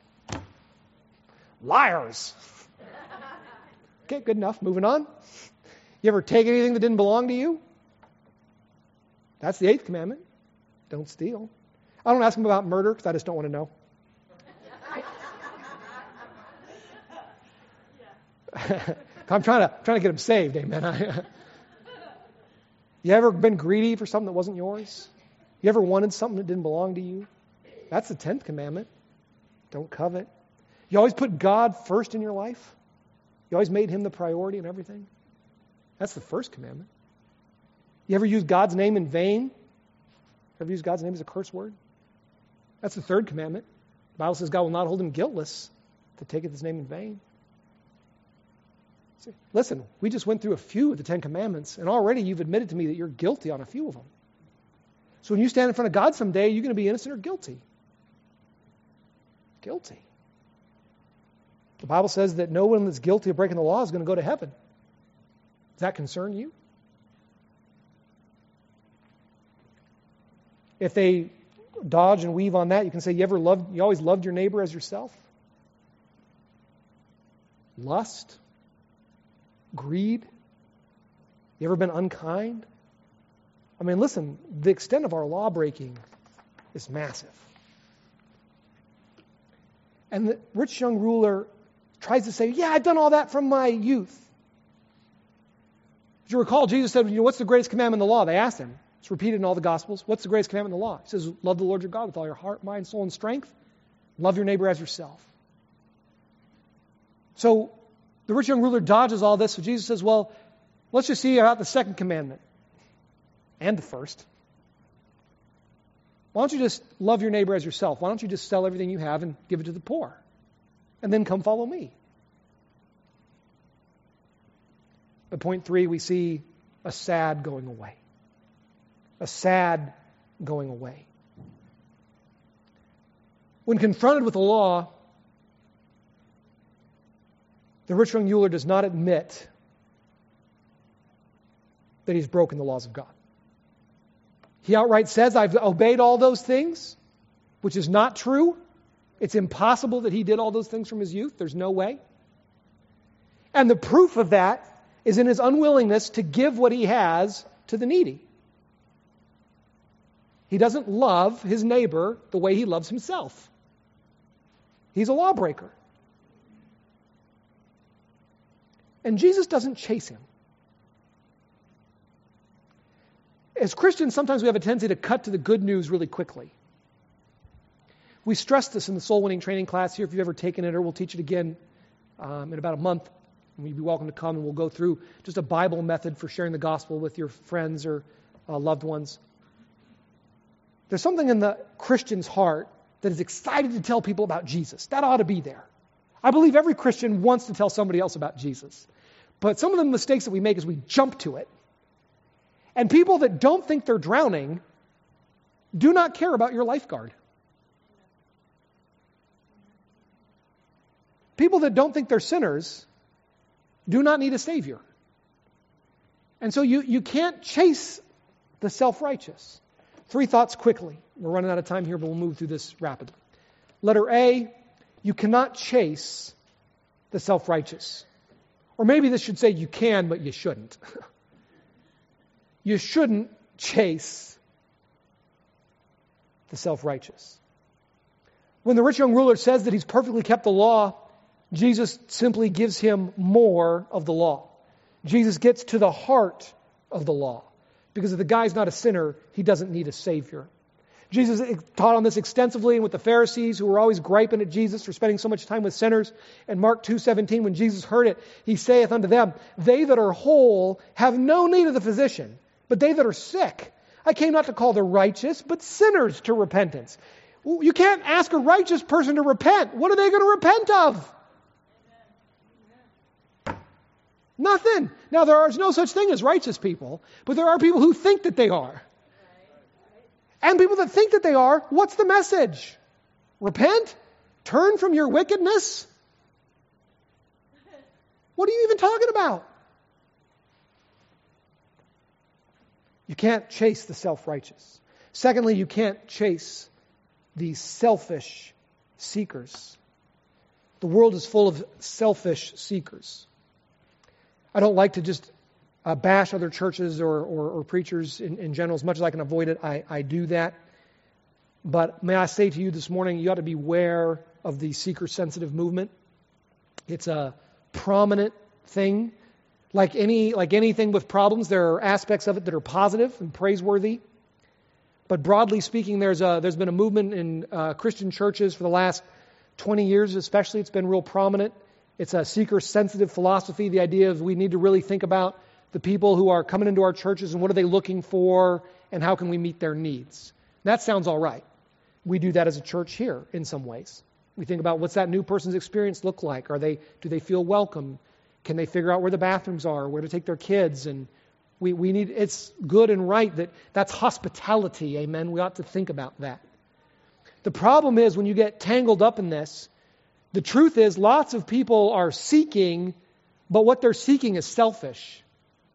Liars. Okay, good enough. Moving on. You ever take anything that didn't belong to you? That's the eighth commandment. Don't steal. I don't ask them about murder because I just don't want to know. I'm trying to trying to get them saved, amen. You ever been greedy for something that wasn't yours? You ever wanted something that didn't belong to you? That's the tenth commandment. Don't covet. You always put God first in your life? You always made Him the priority in everything? That's the first commandment. You ever use God's name in vain? Ever use God's name as a curse word? That's the third commandment. The Bible says God will not hold him guiltless to taketh His name in vain. See, listen, we just went through a few of the Ten Commandments, and already you've admitted to me that you're guilty on a few of them. So when you stand in front of God someday, you're going to be innocent or guilty? Guilty. The Bible says that no one that's guilty of breaking the law is going to go to heaven. Does that concern you? If they dodge and weave on that, you can say, you ever loved, you always loved your neighbor as yourself? Lust? Greed? You ever been unkind? I mean, listen, the extent of our law breaking is massive. And the rich young ruler tries to say, yeah, I've done all that from my youth. If you recall, Jesus said, you know, what's the greatest commandment in the law? They asked him. It's repeated in all the Gospels. What's the greatest commandment in the law? He says, love the Lord your God with all your heart, mind, soul, and strength. Love your neighbor as yourself. So the rich young ruler dodges all this. So Jesus says, well, let's just see about the second commandment and the first. Why don't you just love your neighbor as yourself? Why don't you just sell everything you have and give it to the poor? And then come follow me. At point three, we see a sad going away. A sad going away. When confronted with the law, the rich young ruler does not admit that he's broken the laws of God. He outright says, I've obeyed all those things, which is not true. It's impossible that he did all those things from his youth. There's no way. And the proof of that is in his unwillingness to give what he has to the needy. He doesn't love his neighbor the way he loves himself. He's a lawbreaker. And Jesus doesn't chase him. As Christians, sometimes we have a tendency to cut to the good news really quickly. We stress this in the soul winning training class here. If you've ever taken it, or we'll teach it again um, in about a month. And you'd be welcome to come, and we'll go through just a Bible method for sharing the gospel with your friends or uh, loved ones. There's something in the Christian's heart that is excited to tell people about Jesus. That ought to be there. I believe every Christian wants to tell somebody else about Jesus. But some of the mistakes that we make is we jump to it. And people that don't think they're drowning do not care about your lifeguard. People that don't think they're sinners do not need a Savior. And so you, you can't chase the self-righteous. Three thoughts quickly. We're running out of time here, but we'll move through this rapidly. Letter A, you cannot chase the self-righteous. Or maybe this should say you can, but you shouldn't. You shouldn't chase the self-righteous. When the rich young ruler says that he's perfectly kept the law, Jesus simply gives him more of the law. Jesus gets to the heart of the law. Because if the guy's not a sinner, he doesn't need a Savior. Jesus taught on this extensively and with the Pharisees who were always griping at Jesus for spending so much time with sinners. And Mark two seventeen, when Jesus heard it, he saith unto them, they that are whole have no need of the physician, but they that are sick. I came not to call the righteous, but sinners to repentance. You can't ask a righteous person to repent. What are they going to repent of? Nothing. Now, there is no such thing as righteous people, but there are people who think that they are. And people that think that they are, what's the message? Repent? Turn from your wickedness? What are you even talking about? You can't chase the self-righteous. Secondly, you can't chase the selfish seekers. The world is full of selfish seekers. I don't like to just uh, bash other churches or, or, or preachers in, in general. As much as I can avoid it, I, I do that. But may I say to you this morning, you ought to beware of the seeker-sensitive movement. It's a prominent thing. Like any like anything with problems, there are aspects of it that are positive and praiseworthy. But broadly speaking, there's a there's been a movement in uh, Christian churches for the last twenty years, especially. It's been real prominent. It's a seeker-sensitive philosophy. The idea of we need to really think about the people who are coming into our churches and what are they looking for and how can we meet their needs. That sounds all right. We do that as a church here in some ways. We think about what's that new person's experience look like? Are they do they feel welcome? Can they figure out where the bathrooms are, where to take their kids? And we, we need, it's good and right that that's hospitality, amen? We ought to think about that. The problem is when you get tangled up in this, the truth is lots of people are seeking, but what they're seeking is selfish.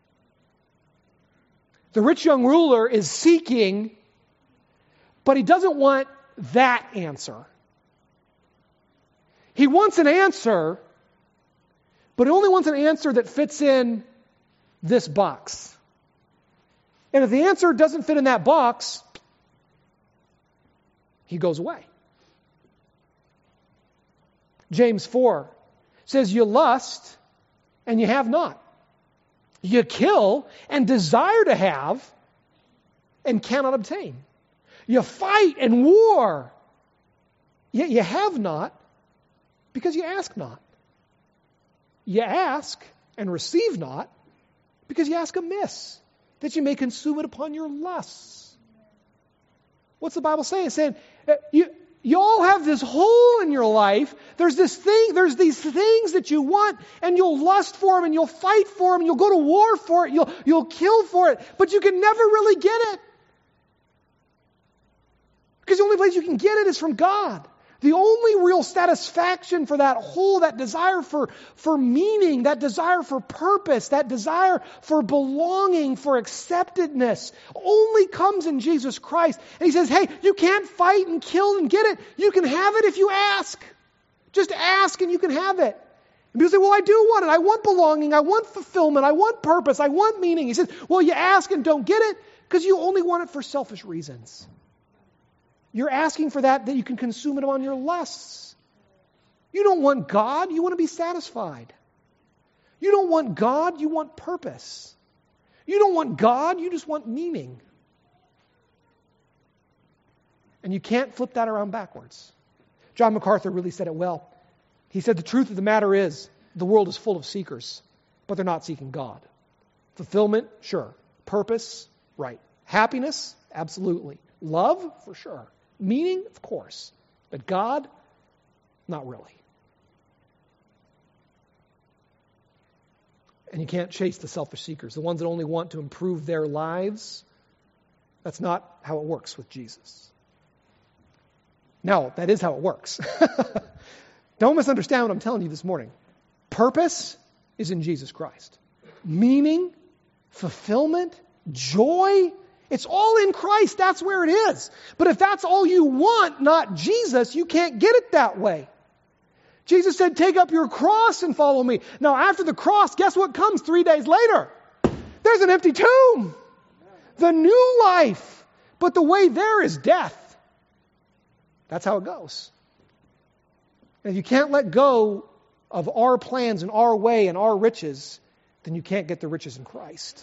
The rich young ruler is seeking, but he doesn't want that answer. He wants an answer, but he only wants an answer that fits in this box. And if the answer doesn't fit in that box, he goes away. James four says, you lust and you have not. You kill and desire to have and cannot obtain. You fight and war, yet you have not because you ask not. You ask and receive not because you ask amiss, that you may consume it upon your lusts. What's the Bible saying? It's saying, you, you all have this hole in your life. There's this thing, there's these things that you want, and you'll lust for them, and you'll fight for them, and you'll go to war for it, you'll, you'll kill for it, but you can never really get it. Because the only place you can get it is from God. The only real satisfaction for that whole, that desire for, for meaning, that desire for purpose, that desire for belonging, for acceptedness, only comes in Jesus Christ. And he says, hey, you can't fight and kill and get it. You can have it if you ask. Just ask and you can have it. And people say, well, I do want it. I want belonging. I want fulfillment. I want purpose. I want meaning. He says, well, you ask and don't get it because you only want it for selfish reasons. You're asking for that, that you can consume it on your lusts. You don't want God, you want to be satisfied. You don't want God, you want purpose. You don't want God, you just want meaning. And you can't flip that around backwards. John MacArthur really said it well. He said the truth of the matter is the world is full of seekers, but they're not seeking God. Fulfillment, sure. Purpose, right. Happiness, absolutely. Love, for sure. Meaning, of course. But God, not really. And you can't chase the selfish seekers, the ones that only want to improve their lives. That's not how it works with Jesus. Now, that is how it works. Don't misunderstand what I'm telling you this morning. Purpose is in Jesus Christ. Meaning, fulfillment, joy, it's all in Christ. That's where it is. But if that's all you want, not Jesus, you can't get it that way. Jesus said, take up your cross and follow me. Now, after the cross, guess what comes three days later? There's an empty tomb. The new life. But the way there is death. That's how it goes. And if you can't let go of our plans and our way and our riches, then you can't get the riches in Christ.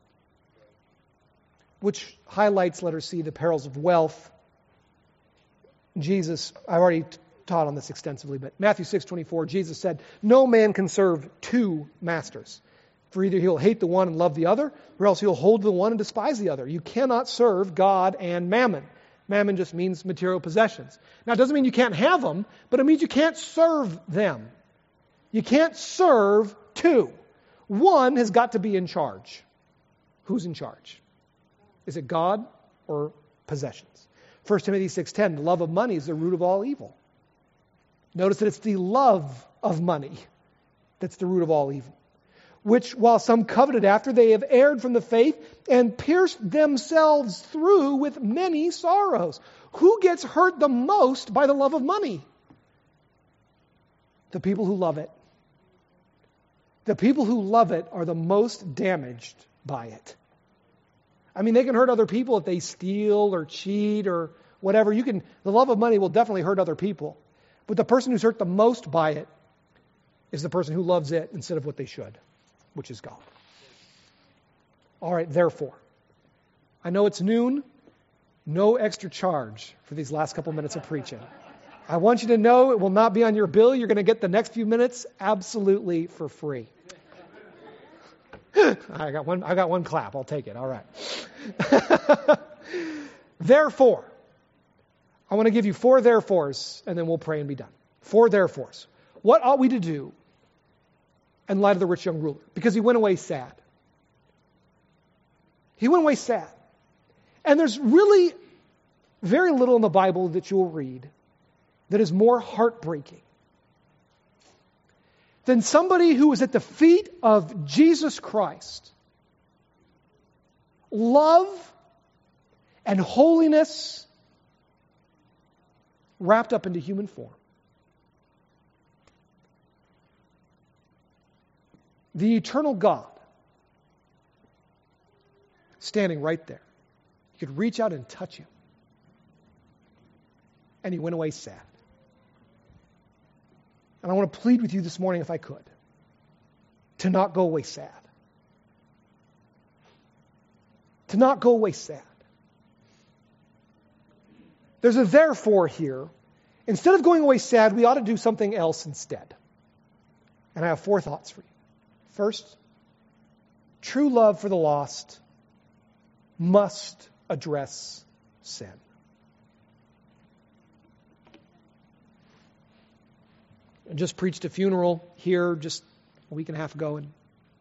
Which highlights, let us see, the perils of wealth. Jesus, I already t- taught on this extensively, but Matthew six twenty-four, Jesus said, no man can serve two masters. For either he'll hate the one and love the other, or else he'll hold the one and despise the other. You cannot serve God and mammon. Mammon just means material possessions. Now, it doesn't mean you can't have them, but it means you can't serve them. You can't serve two. One has got to be in charge. Who's in charge? Is it God or possessions? First Timothy six ten, the love of money is the root of all evil. Notice that it's the love of money that's the root of all evil. Which, while some coveted after, they have erred from the faith and pierced themselves through with many sorrows. Who gets hurt the most by the love of money? The people who love it. The people who love it are the most damaged by it. I mean, they can hurt other people if they steal or cheat or whatever. You can. The love of money will definitely hurt other people. But the person who's hurt the most by it is the person who loves it instead of what they should, which is God. All right, therefore, I know it's noon. No extra charge for these last couple minutes of preaching. I want you to know it will not be on your bill. You're going to get the next few minutes absolutely for free. I got one. I got one clap. I'll take it. All right. Therefore, I want to give you four therefores, and then we'll pray and be done. Four therefores. What ought we to do in light of the rich young ruler? Because he went away sad. He went away sad. And there's really very little in the Bible that you'll read that is more heartbreaking than somebody who was at the feet of Jesus Christ. Love and holiness wrapped up into human form. The eternal God standing right there. You could reach out and touch him. And he went away sad. And I want to plead with you this morning, if I could, to not go away sad. To not go away sad. There's a therefore here. Instead of going away sad, we ought to do something else instead. And I have four thoughts for you. First, true love for the lost must address sin. I just preached a funeral here just a week and a half ago, and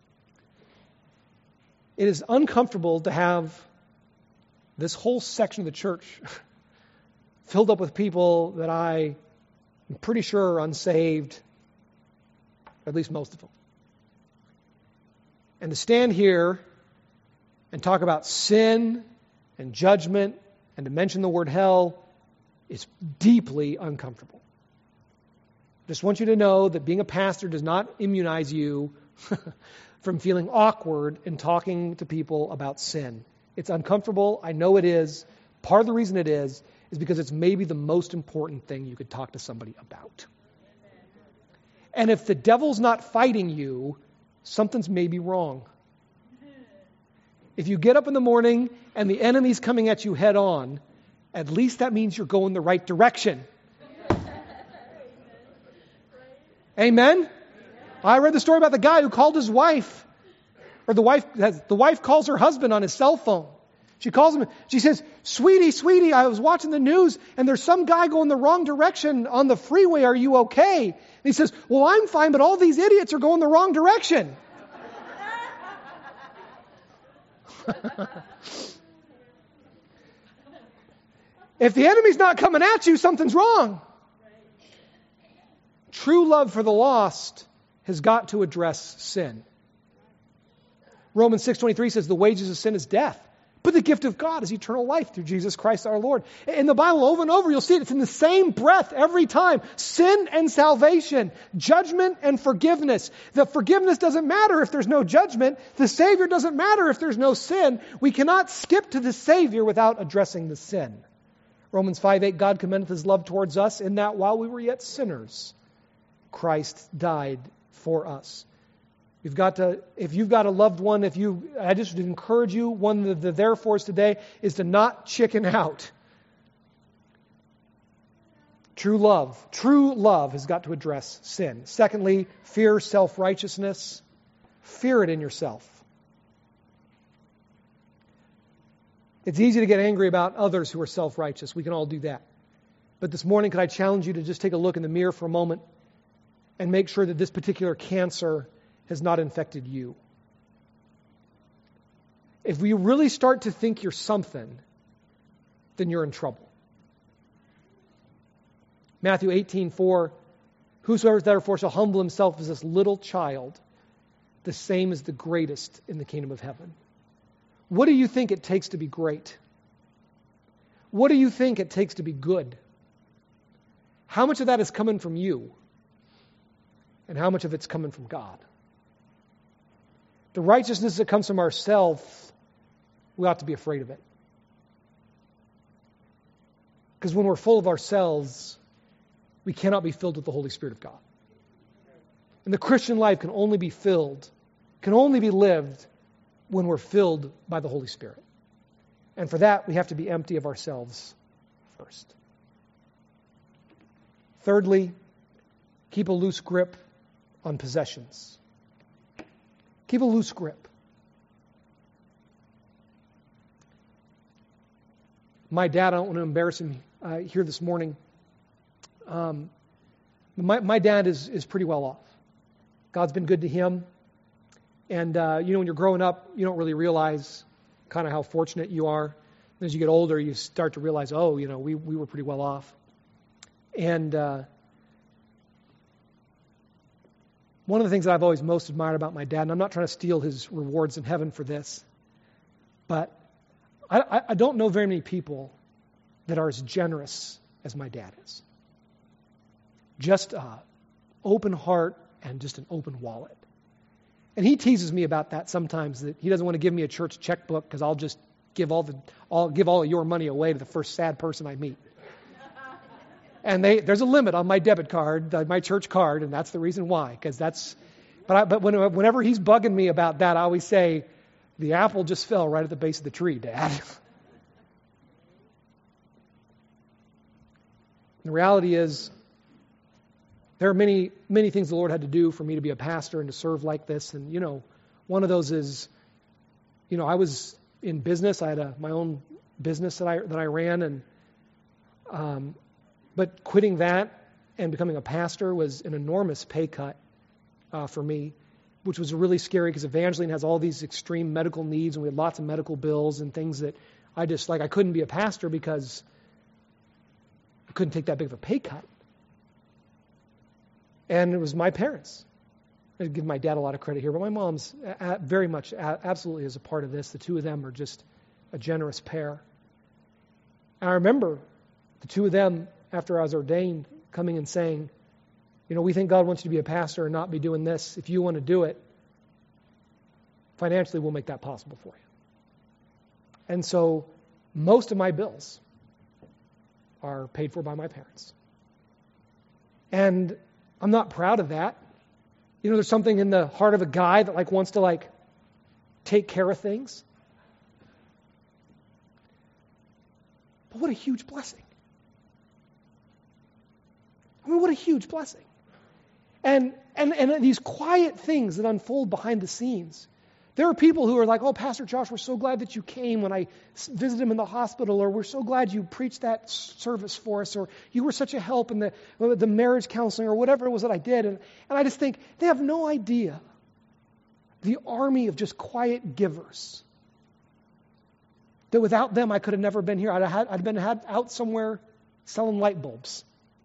it is uncomfortable to have this whole section of the church filled up with people that I am pretty sure are unsaved, at least most of them. And to stand here and talk about sin and judgment and to mention the word hell is deeply uncomfortable. Just want you to know that being a pastor does not immunize you from feeling awkward in talking to people about sin. It's uncomfortable. I know it is. Part of the reason it is is because it's maybe the most important thing you could talk to somebody about. And if the devil's not fighting you, something's maybe wrong. If you get up in the morning and the enemy's coming at you head on, at least that means you're going the right direction. Amen? I read the story about the guy who called his wife, or the wife, the wife calls her husband on his cell phone. She calls him, she says, sweetie, sweetie, I was watching the news and there's some guy going the wrong direction on the freeway. Are you okay? And he says, well, I'm fine, but all these idiots are going the wrong direction. If the enemy's not coming at you, something's wrong. True love for the lost has got to address sin. Romans six twenty-three says the wages of sin is death, but the gift of God is eternal life through Jesus Christ our Lord. In the Bible, over and over, you'll see it. It's in the same breath every time. Sin and salvation, judgment and forgiveness. The forgiveness doesn't matter if there's no judgment. The Savior doesn't matter if there's no sin. We cannot skip to the Savior without addressing the sin. Romans five eight, God commendeth his love towards us in that while we were yet sinners, Christ died for us. You've got to, if you've got a loved one, if you, I just would encourage you, one of the therefores today is to not chicken out. True love, true love has got to address sin. Secondly, fear self-righteousness. Fear it in yourself. It's easy to get angry about others who are self-righteous. We can all do that. But this morning, could I challenge you to just take a look in the mirror for a moment and make sure that this particular cancer has not infected you? If we really start to think you're something, then you're in trouble. Matthew eighteen four, whosoever therefore shall humble himself as this little child, the same is the greatest in the kingdom of heaven. What do you think it takes to be great? What do you think it takes to be good? How much of that is coming from you? And how much of it's coming from God? The righteousness that comes from ourselves, we ought to be afraid of it. Because when we're full of ourselves, we cannot be filled with the Holy Spirit of God. And the Christian life can only be filled, can only be lived when we're filled by the Holy Spirit. And for that, we have to be empty of ourselves first. Thirdly, keep a loose grip on possessions. Keep a loose grip. My dad, I don't want to embarrass him uh, here this morning. Um, my, my dad is, is pretty well off. God's been good to him. And, uh, you know, when you're growing up, you don't really realize kind of how fortunate you are. And as you get older, you start to realize, oh, you know, we, we were pretty well off. And uh, one of the things that I've always most admired about my dad, and I'm not trying to steal his rewards in heaven for this, but I, I don't know very many people that are as generous as my dad is. Just an open heart and just an open wallet. And he teases me about that sometimes, that he doesn't want to give me a church checkbook because I'll just give all the I'll give all of your money away to the first sad person I meet. And they, there's a limit on my debit card, uh, my church card, and that's the reason why. Because that's, but I, but when, whenever he's bugging me about that, I always say, the apple just fell right at the base of the tree, Dad. The reality is, there are many, many things the Lord had to do for me to be a pastor and to serve like this. And, you know, one of those is, you know, I was in business. I had a, my own business that I that I ran, and um, but quitting that and becoming a pastor was an enormous pay cut uh, for me, which was really scary because Evangeline has all these extreme medical needs, and we had lots of medical bills and things that I just, like, I couldn't be a pastor because I couldn't take that big of a pay cut. And it was my parents. I give my dad a lot of credit here, but my mom's a- a- very much, a- absolutely is a part of this. The two of them are just a generous pair. And I remember the two of them, after I was ordained, coming and saying, you know, we think God wants you to be a pastor and not be doing this. If you want to do it, financially we'll make that possible for you. And so most of my bills are paid for by my parents. And I'm not proud of that. You know, there's something in the heart of a guy that like wants to like take care of things. But what a huge blessing. I mean, what a huge blessing. And, and, and these quiet things that unfold behind the scenes. There are people who are like, oh, Pastor Josh, we're so glad that you came when I visited him in the hospital, or we're so glad you preached that service for us, or you were such a help in the, the marriage counseling, or whatever it was that I did. And, and I just think they have no idea the army of just quiet givers. That without them, I could have never been here. I'd have had, I'd been had out somewhere selling light bulbs.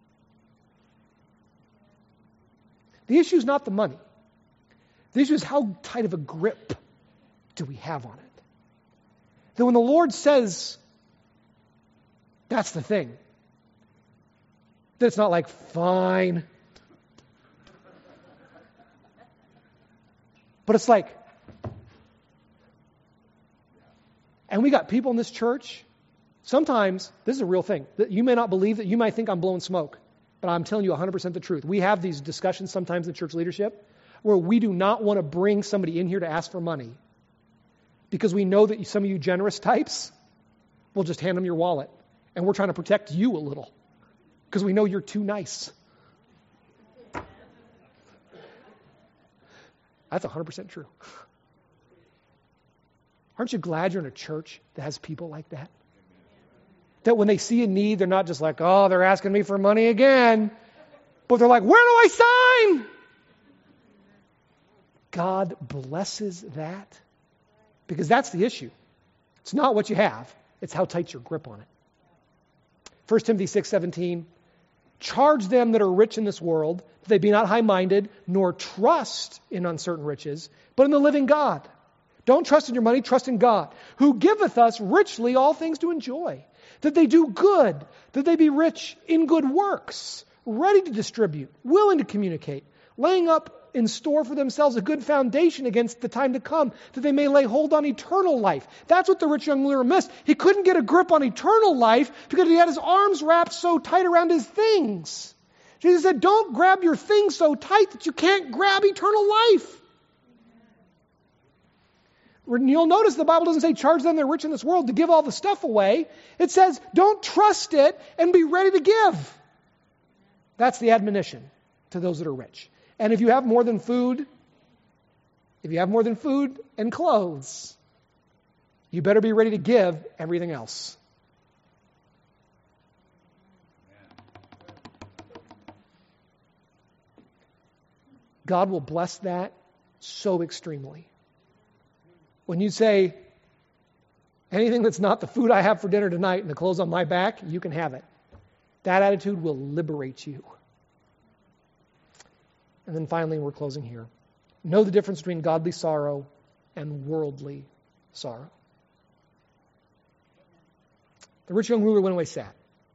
The issue is not the money. The issue is how tight of a grip do we have on it. That when the Lord says, that's the thing, that it's not like, fine. But it's like, and we got people in this church, sometimes, this is a real thing, that you may not believe, that you might think I'm blowing smoke, but I'm telling you one hundred percent the truth. We have these discussions sometimes in church leadership where we do not want to bring somebody in here to ask for money because we know that some of you generous types will just hand them your wallet, and we're trying to protect you a little because we know you're too nice. That's one hundred percent true. Aren't you glad you're in a church that has people like that? That when they see a need, they're not just like, oh, they're asking me for money again. But they're like, where do I sign? God blesses that. Because that's the issue. It's not what you have. It's how tight your grip on it. First Timothy six seventeen. Charge them that are rich in this world, that they be not high-minded, nor trust in uncertain riches, but in the living God. Don't trust in your money, trust in God, who giveth us richly all things to enjoy. That they do good, that they be rich in good works, ready to distribute, willing to communicate, laying up in store for themselves a good foundation against the time to come, that they may lay hold on eternal life. That's what the rich young ruler missed. He couldn't get a grip on eternal life because he had his arms wrapped so tight around his things. Jesus said, don't grab your things so tight that you can't grab eternal life. You'll notice the Bible doesn't say charge them that are rich in this world to give all the stuff away. It says don't trust it and be ready to give. That's the admonition to those that are rich. And if you have more than food, if you have more than food and clothes, you better be ready to give everything else. God will bless that so extremely. When you say, anything that's not the food I have for dinner tonight and the clothes on my back, you can have it. That attitude will liberate you. And then finally, we're closing here. Know the difference between godly sorrow and worldly sorrow. The rich young ruler went away sad.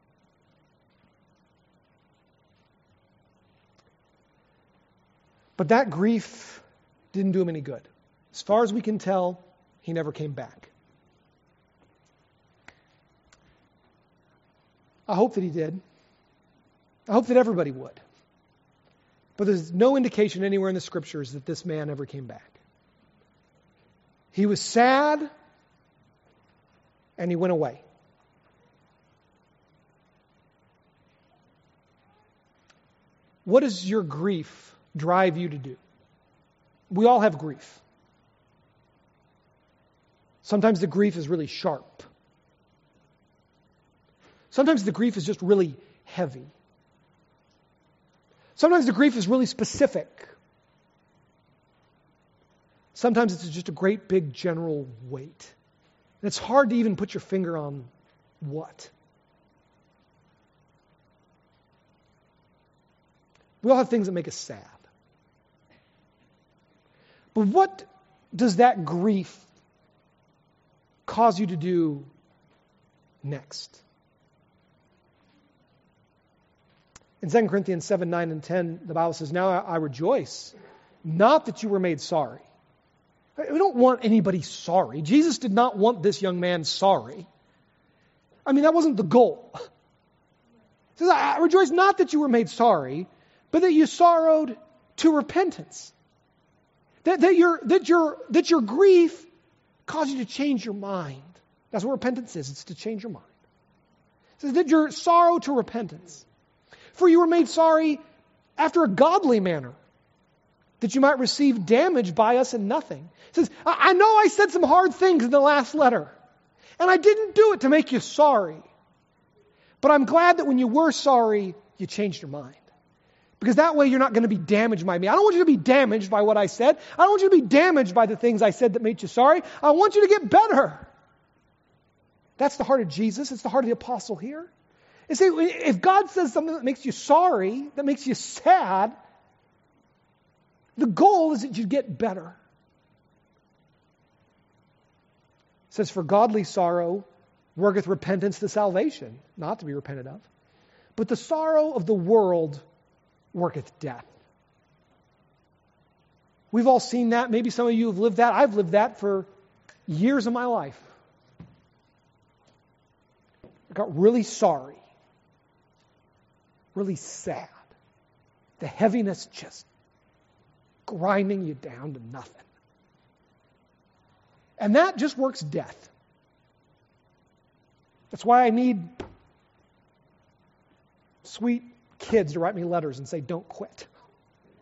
But that grief didn't do him any good. As far as we can tell, he never came back. I hope that he did. I hope that everybody would. But there's no indication anywhere in the Scriptures that this man ever came back. He was sad, and he went away. What does your grief drive you to do? We all have grief. Sometimes the grief is really sharp. Sometimes the grief is just really heavy. Sometimes the grief is really specific. Sometimes it's just a great big general weight. And it's hard to even put your finger on what. We all have things that make us sad. But what does that grief cause you to do next? In Second Corinthians seven, nine, and ten, the Bible says, now I rejoice, not that you were made sorry. We don't want anybody sorry. Jesus did not want this young man sorry. I mean, that wasn't the goal. He says, I rejoice not that you were made sorry, but that you sorrowed to repentance. That, that, your, that, your, that your grief caused you to change your mind. That's what repentance is. It's to change your mind. It says that your sorrow to repentance. For you were made sorry after a godly manner, that you might receive damage by us and nothing. It says, I know I said some hard things in the last letter, and I didn't do it to make you sorry. But I'm glad that when you were sorry, you changed your mind. Because that way you're not going to be damaged by me. I don't want you to be damaged by what I said. I don't want you to be damaged by the things I said that made you sorry. I want you to get better. That's the heart of Jesus. It's the heart of the apostle here. And see, if God says something that makes you sorry, that makes you sad, the goal is that you get better. It says, for godly sorrow worketh repentance to salvation, not to be repented of. But the sorrow of the world worketh death. We've all seen that. Maybe some of you have lived that. I've lived that for years of my life. I got really sorry. Really sad. The heaviness just grinding you down to nothing. And that just works death. That's why I need sweet kids to write me letters and say, don't quit.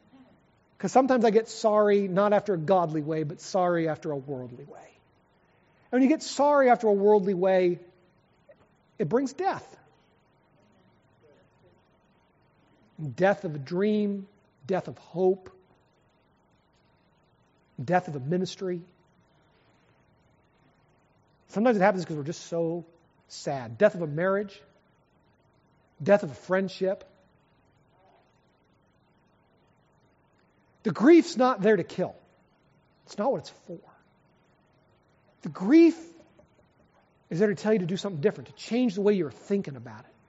Because sometimes I get sorry, not after a godly way, but sorry after a worldly way. when you get sorry after a worldly way, it brings death. Death of a dream, death of hope, death of a ministry. Sometimes it happens because we're just so sad. Death of a marriage, death of a friendship. The grief's not there to kill. It's not what it's for. The grief is there to tell you to do something different, to change the way you're thinking about it.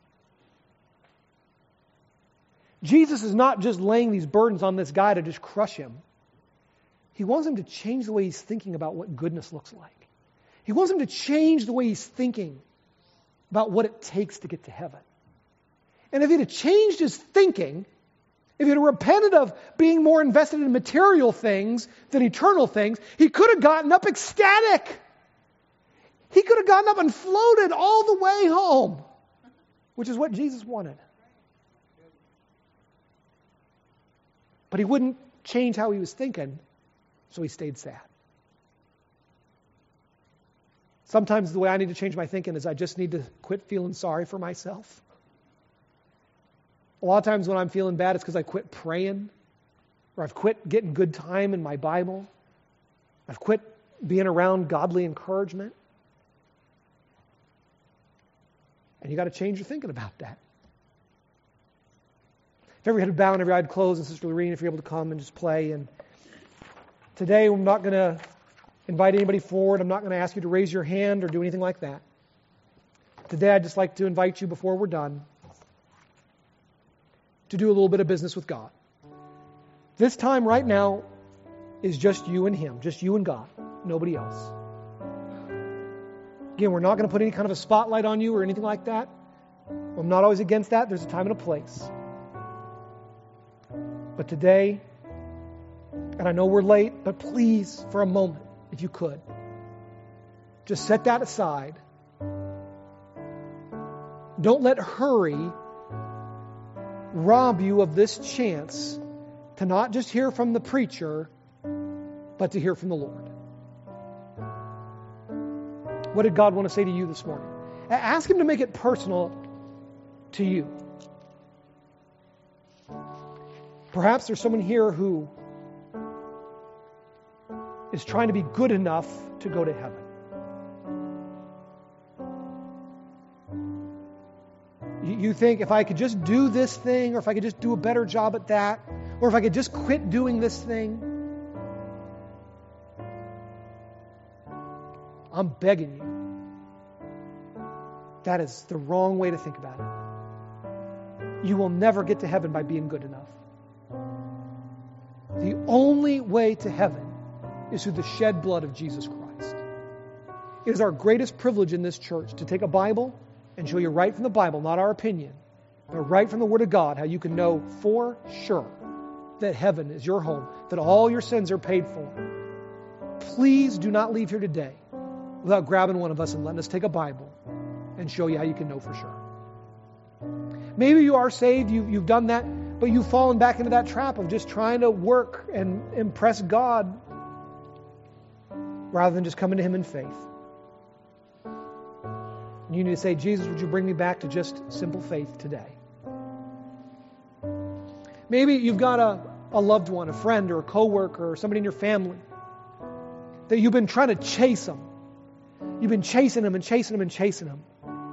Jesus is not just laying these burdens on this guy to just crush him. He wants him to change the way he's thinking about what goodness looks like. He wants him to change the way he's thinking about what it takes to get to heaven. And if he'd have changed his thinking, if he'd have repented of being more invested in material things than eternal things, he could have gotten up ecstatic. He could have gotten up and floated all the way home, which is what Jesus wanted. But he wouldn't change how he was thinking, so he stayed sad. Sometimes the way I need to change my thinking is I just need to quit feeling sorry for myself. A lot of times when I'm feeling bad, it's because I quit praying, or I've quit getting good time in my Bible. I've quit being around godly encouragement. And you got to change your thinking about that. If every head bowed and every eye closed, and Sister Lorene, if you're able to come and just play. And today I'm not going to invite anybody forward. I'm not going to ask you to raise your hand or do anything like that. Today I'd just like to invite you before we're done to do a little bit of business with God. This time right now is just you and Him, just you and God, nobody else. Again, we're not going to put any kind of a spotlight on you or anything like that. I'm not always against that. There's a time and a place. But today, and I know we're late, but please, for a moment, if you could, just set that aside. Don't let hurry rob you of this chance to not just hear from the preacher, but to hear from the Lord. What did God want to say to you this morning? Ask Him to make it personal to you. Perhaps there's someone here who is trying to be good enough to go to heaven. You think, if I could just do this thing, or if I could just do a better job at that, or if I could just quit doing this thing, I'm begging you. That is the wrong way to think about it. You will never get to heaven by being good enough. The only way to heaven is through the shed blood of Jesus Christ. It is our greatest privilege in this church to take a Bible and show you right from the Bible, not our opinion, but right from the Word of God, how you can know for sure that heaven is your home, that all your sins are paid for. Please do not leave here today without grabbing one of us and letting us take a Bible and show you how you can know for sure. Maybe you are saved, you, you've done that, but you've fallen back into that trap of just trying to work and impress God rather than just coming to Him in faith. You need to say, Jesus, would you bring me back to just simple faith today? Maybe you've got a, a loved one, a friend or a coworker or somebody in your family that you've been trying to chase them. You've been chasing them and chasing them and chasing them.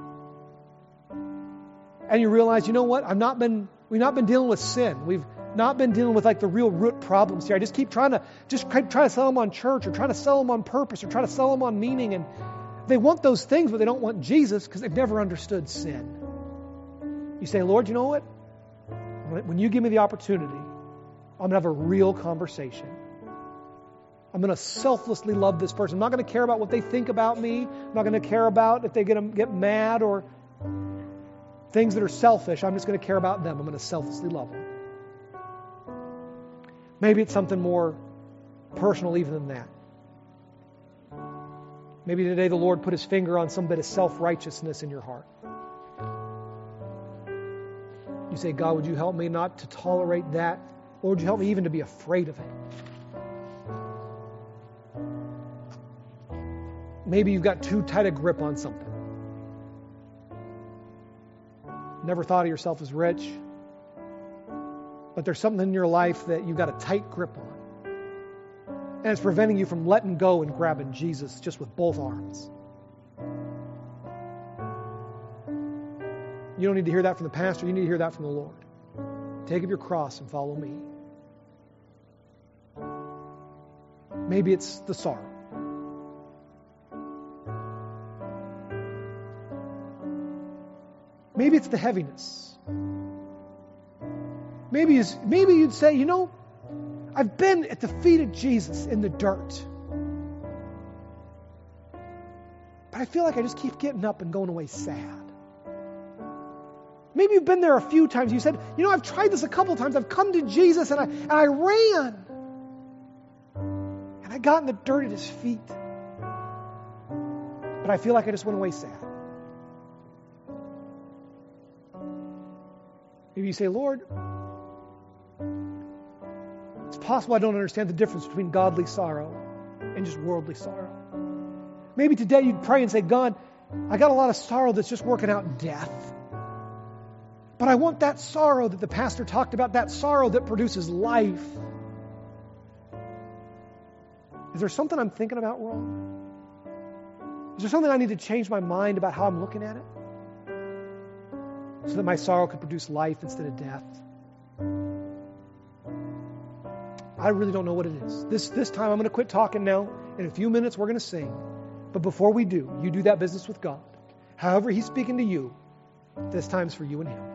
And you realize, you know what? I've not been, we've not been dealing with sin. We've not been dealing with like the real root problems here. I just keep trying to, just try to sell them on church or trying to sell them on purpose or trying to sell them on meaning. And they want those things, but they don't want Jesus because they've never understood sin. You say, Lord, you know what? When you give me the opportunity, I'm going to have a real conversation. I'm going to selflessly love this person. I'm not going to care about what they think about me. I'm not going to care about if they get, get mad or things that are selfish. I'm just going to care about them. I'm going to selflessly love them. Maybe it's something more personal even than that. Maybe today the Lord put His finger on some bit of self-righteousness in your heart. You say, God, would you help me not to tolerate that? Or would you help me even to be afraid of it? Maybe you've got too tight a grip on something. Never thought of yourself as rich, but there's something in your life that you've got a tight grip on. And it's preventing you from letting go and grabbing Jesus just with both arms. You don't need to hear that from the pastor. You need to hear that from the Lord. Take up your cross and follow me. Maybe it's the sorrow. Maybe it's the heaviness. Maybe, it's, maybe you'd say, you know, I've been at the feet of Jesus in the dirt. But I feel like I just keep getting up and going away sad. Maybe you've been there a few times. You said, you know, I've tried this a couple times. I've come to Jesus and I, and I ran. And I got in the dirt at his feet. But I feel like I just went away sad. Maybe you say, Lord, it's possible I don't understand the difference between godly sorrow and just worldly sorrow. Maybe today you'd pray and say, God, I got a lot of sorrow that's just working out in death. But I want that sorrow that the pastor talked about, that sorrow that produces life. Is there something I'm thinking about wrong? Is there something I need to change my mind about how I'm looking at it? So that my sorrow could produce life instead of death? I really don't know what it is. This, this time I'm going to quit talking now. In a few minutes we're going to sing. But before we do, you do that business with God. However He's speaking to you, this time's for you and Him.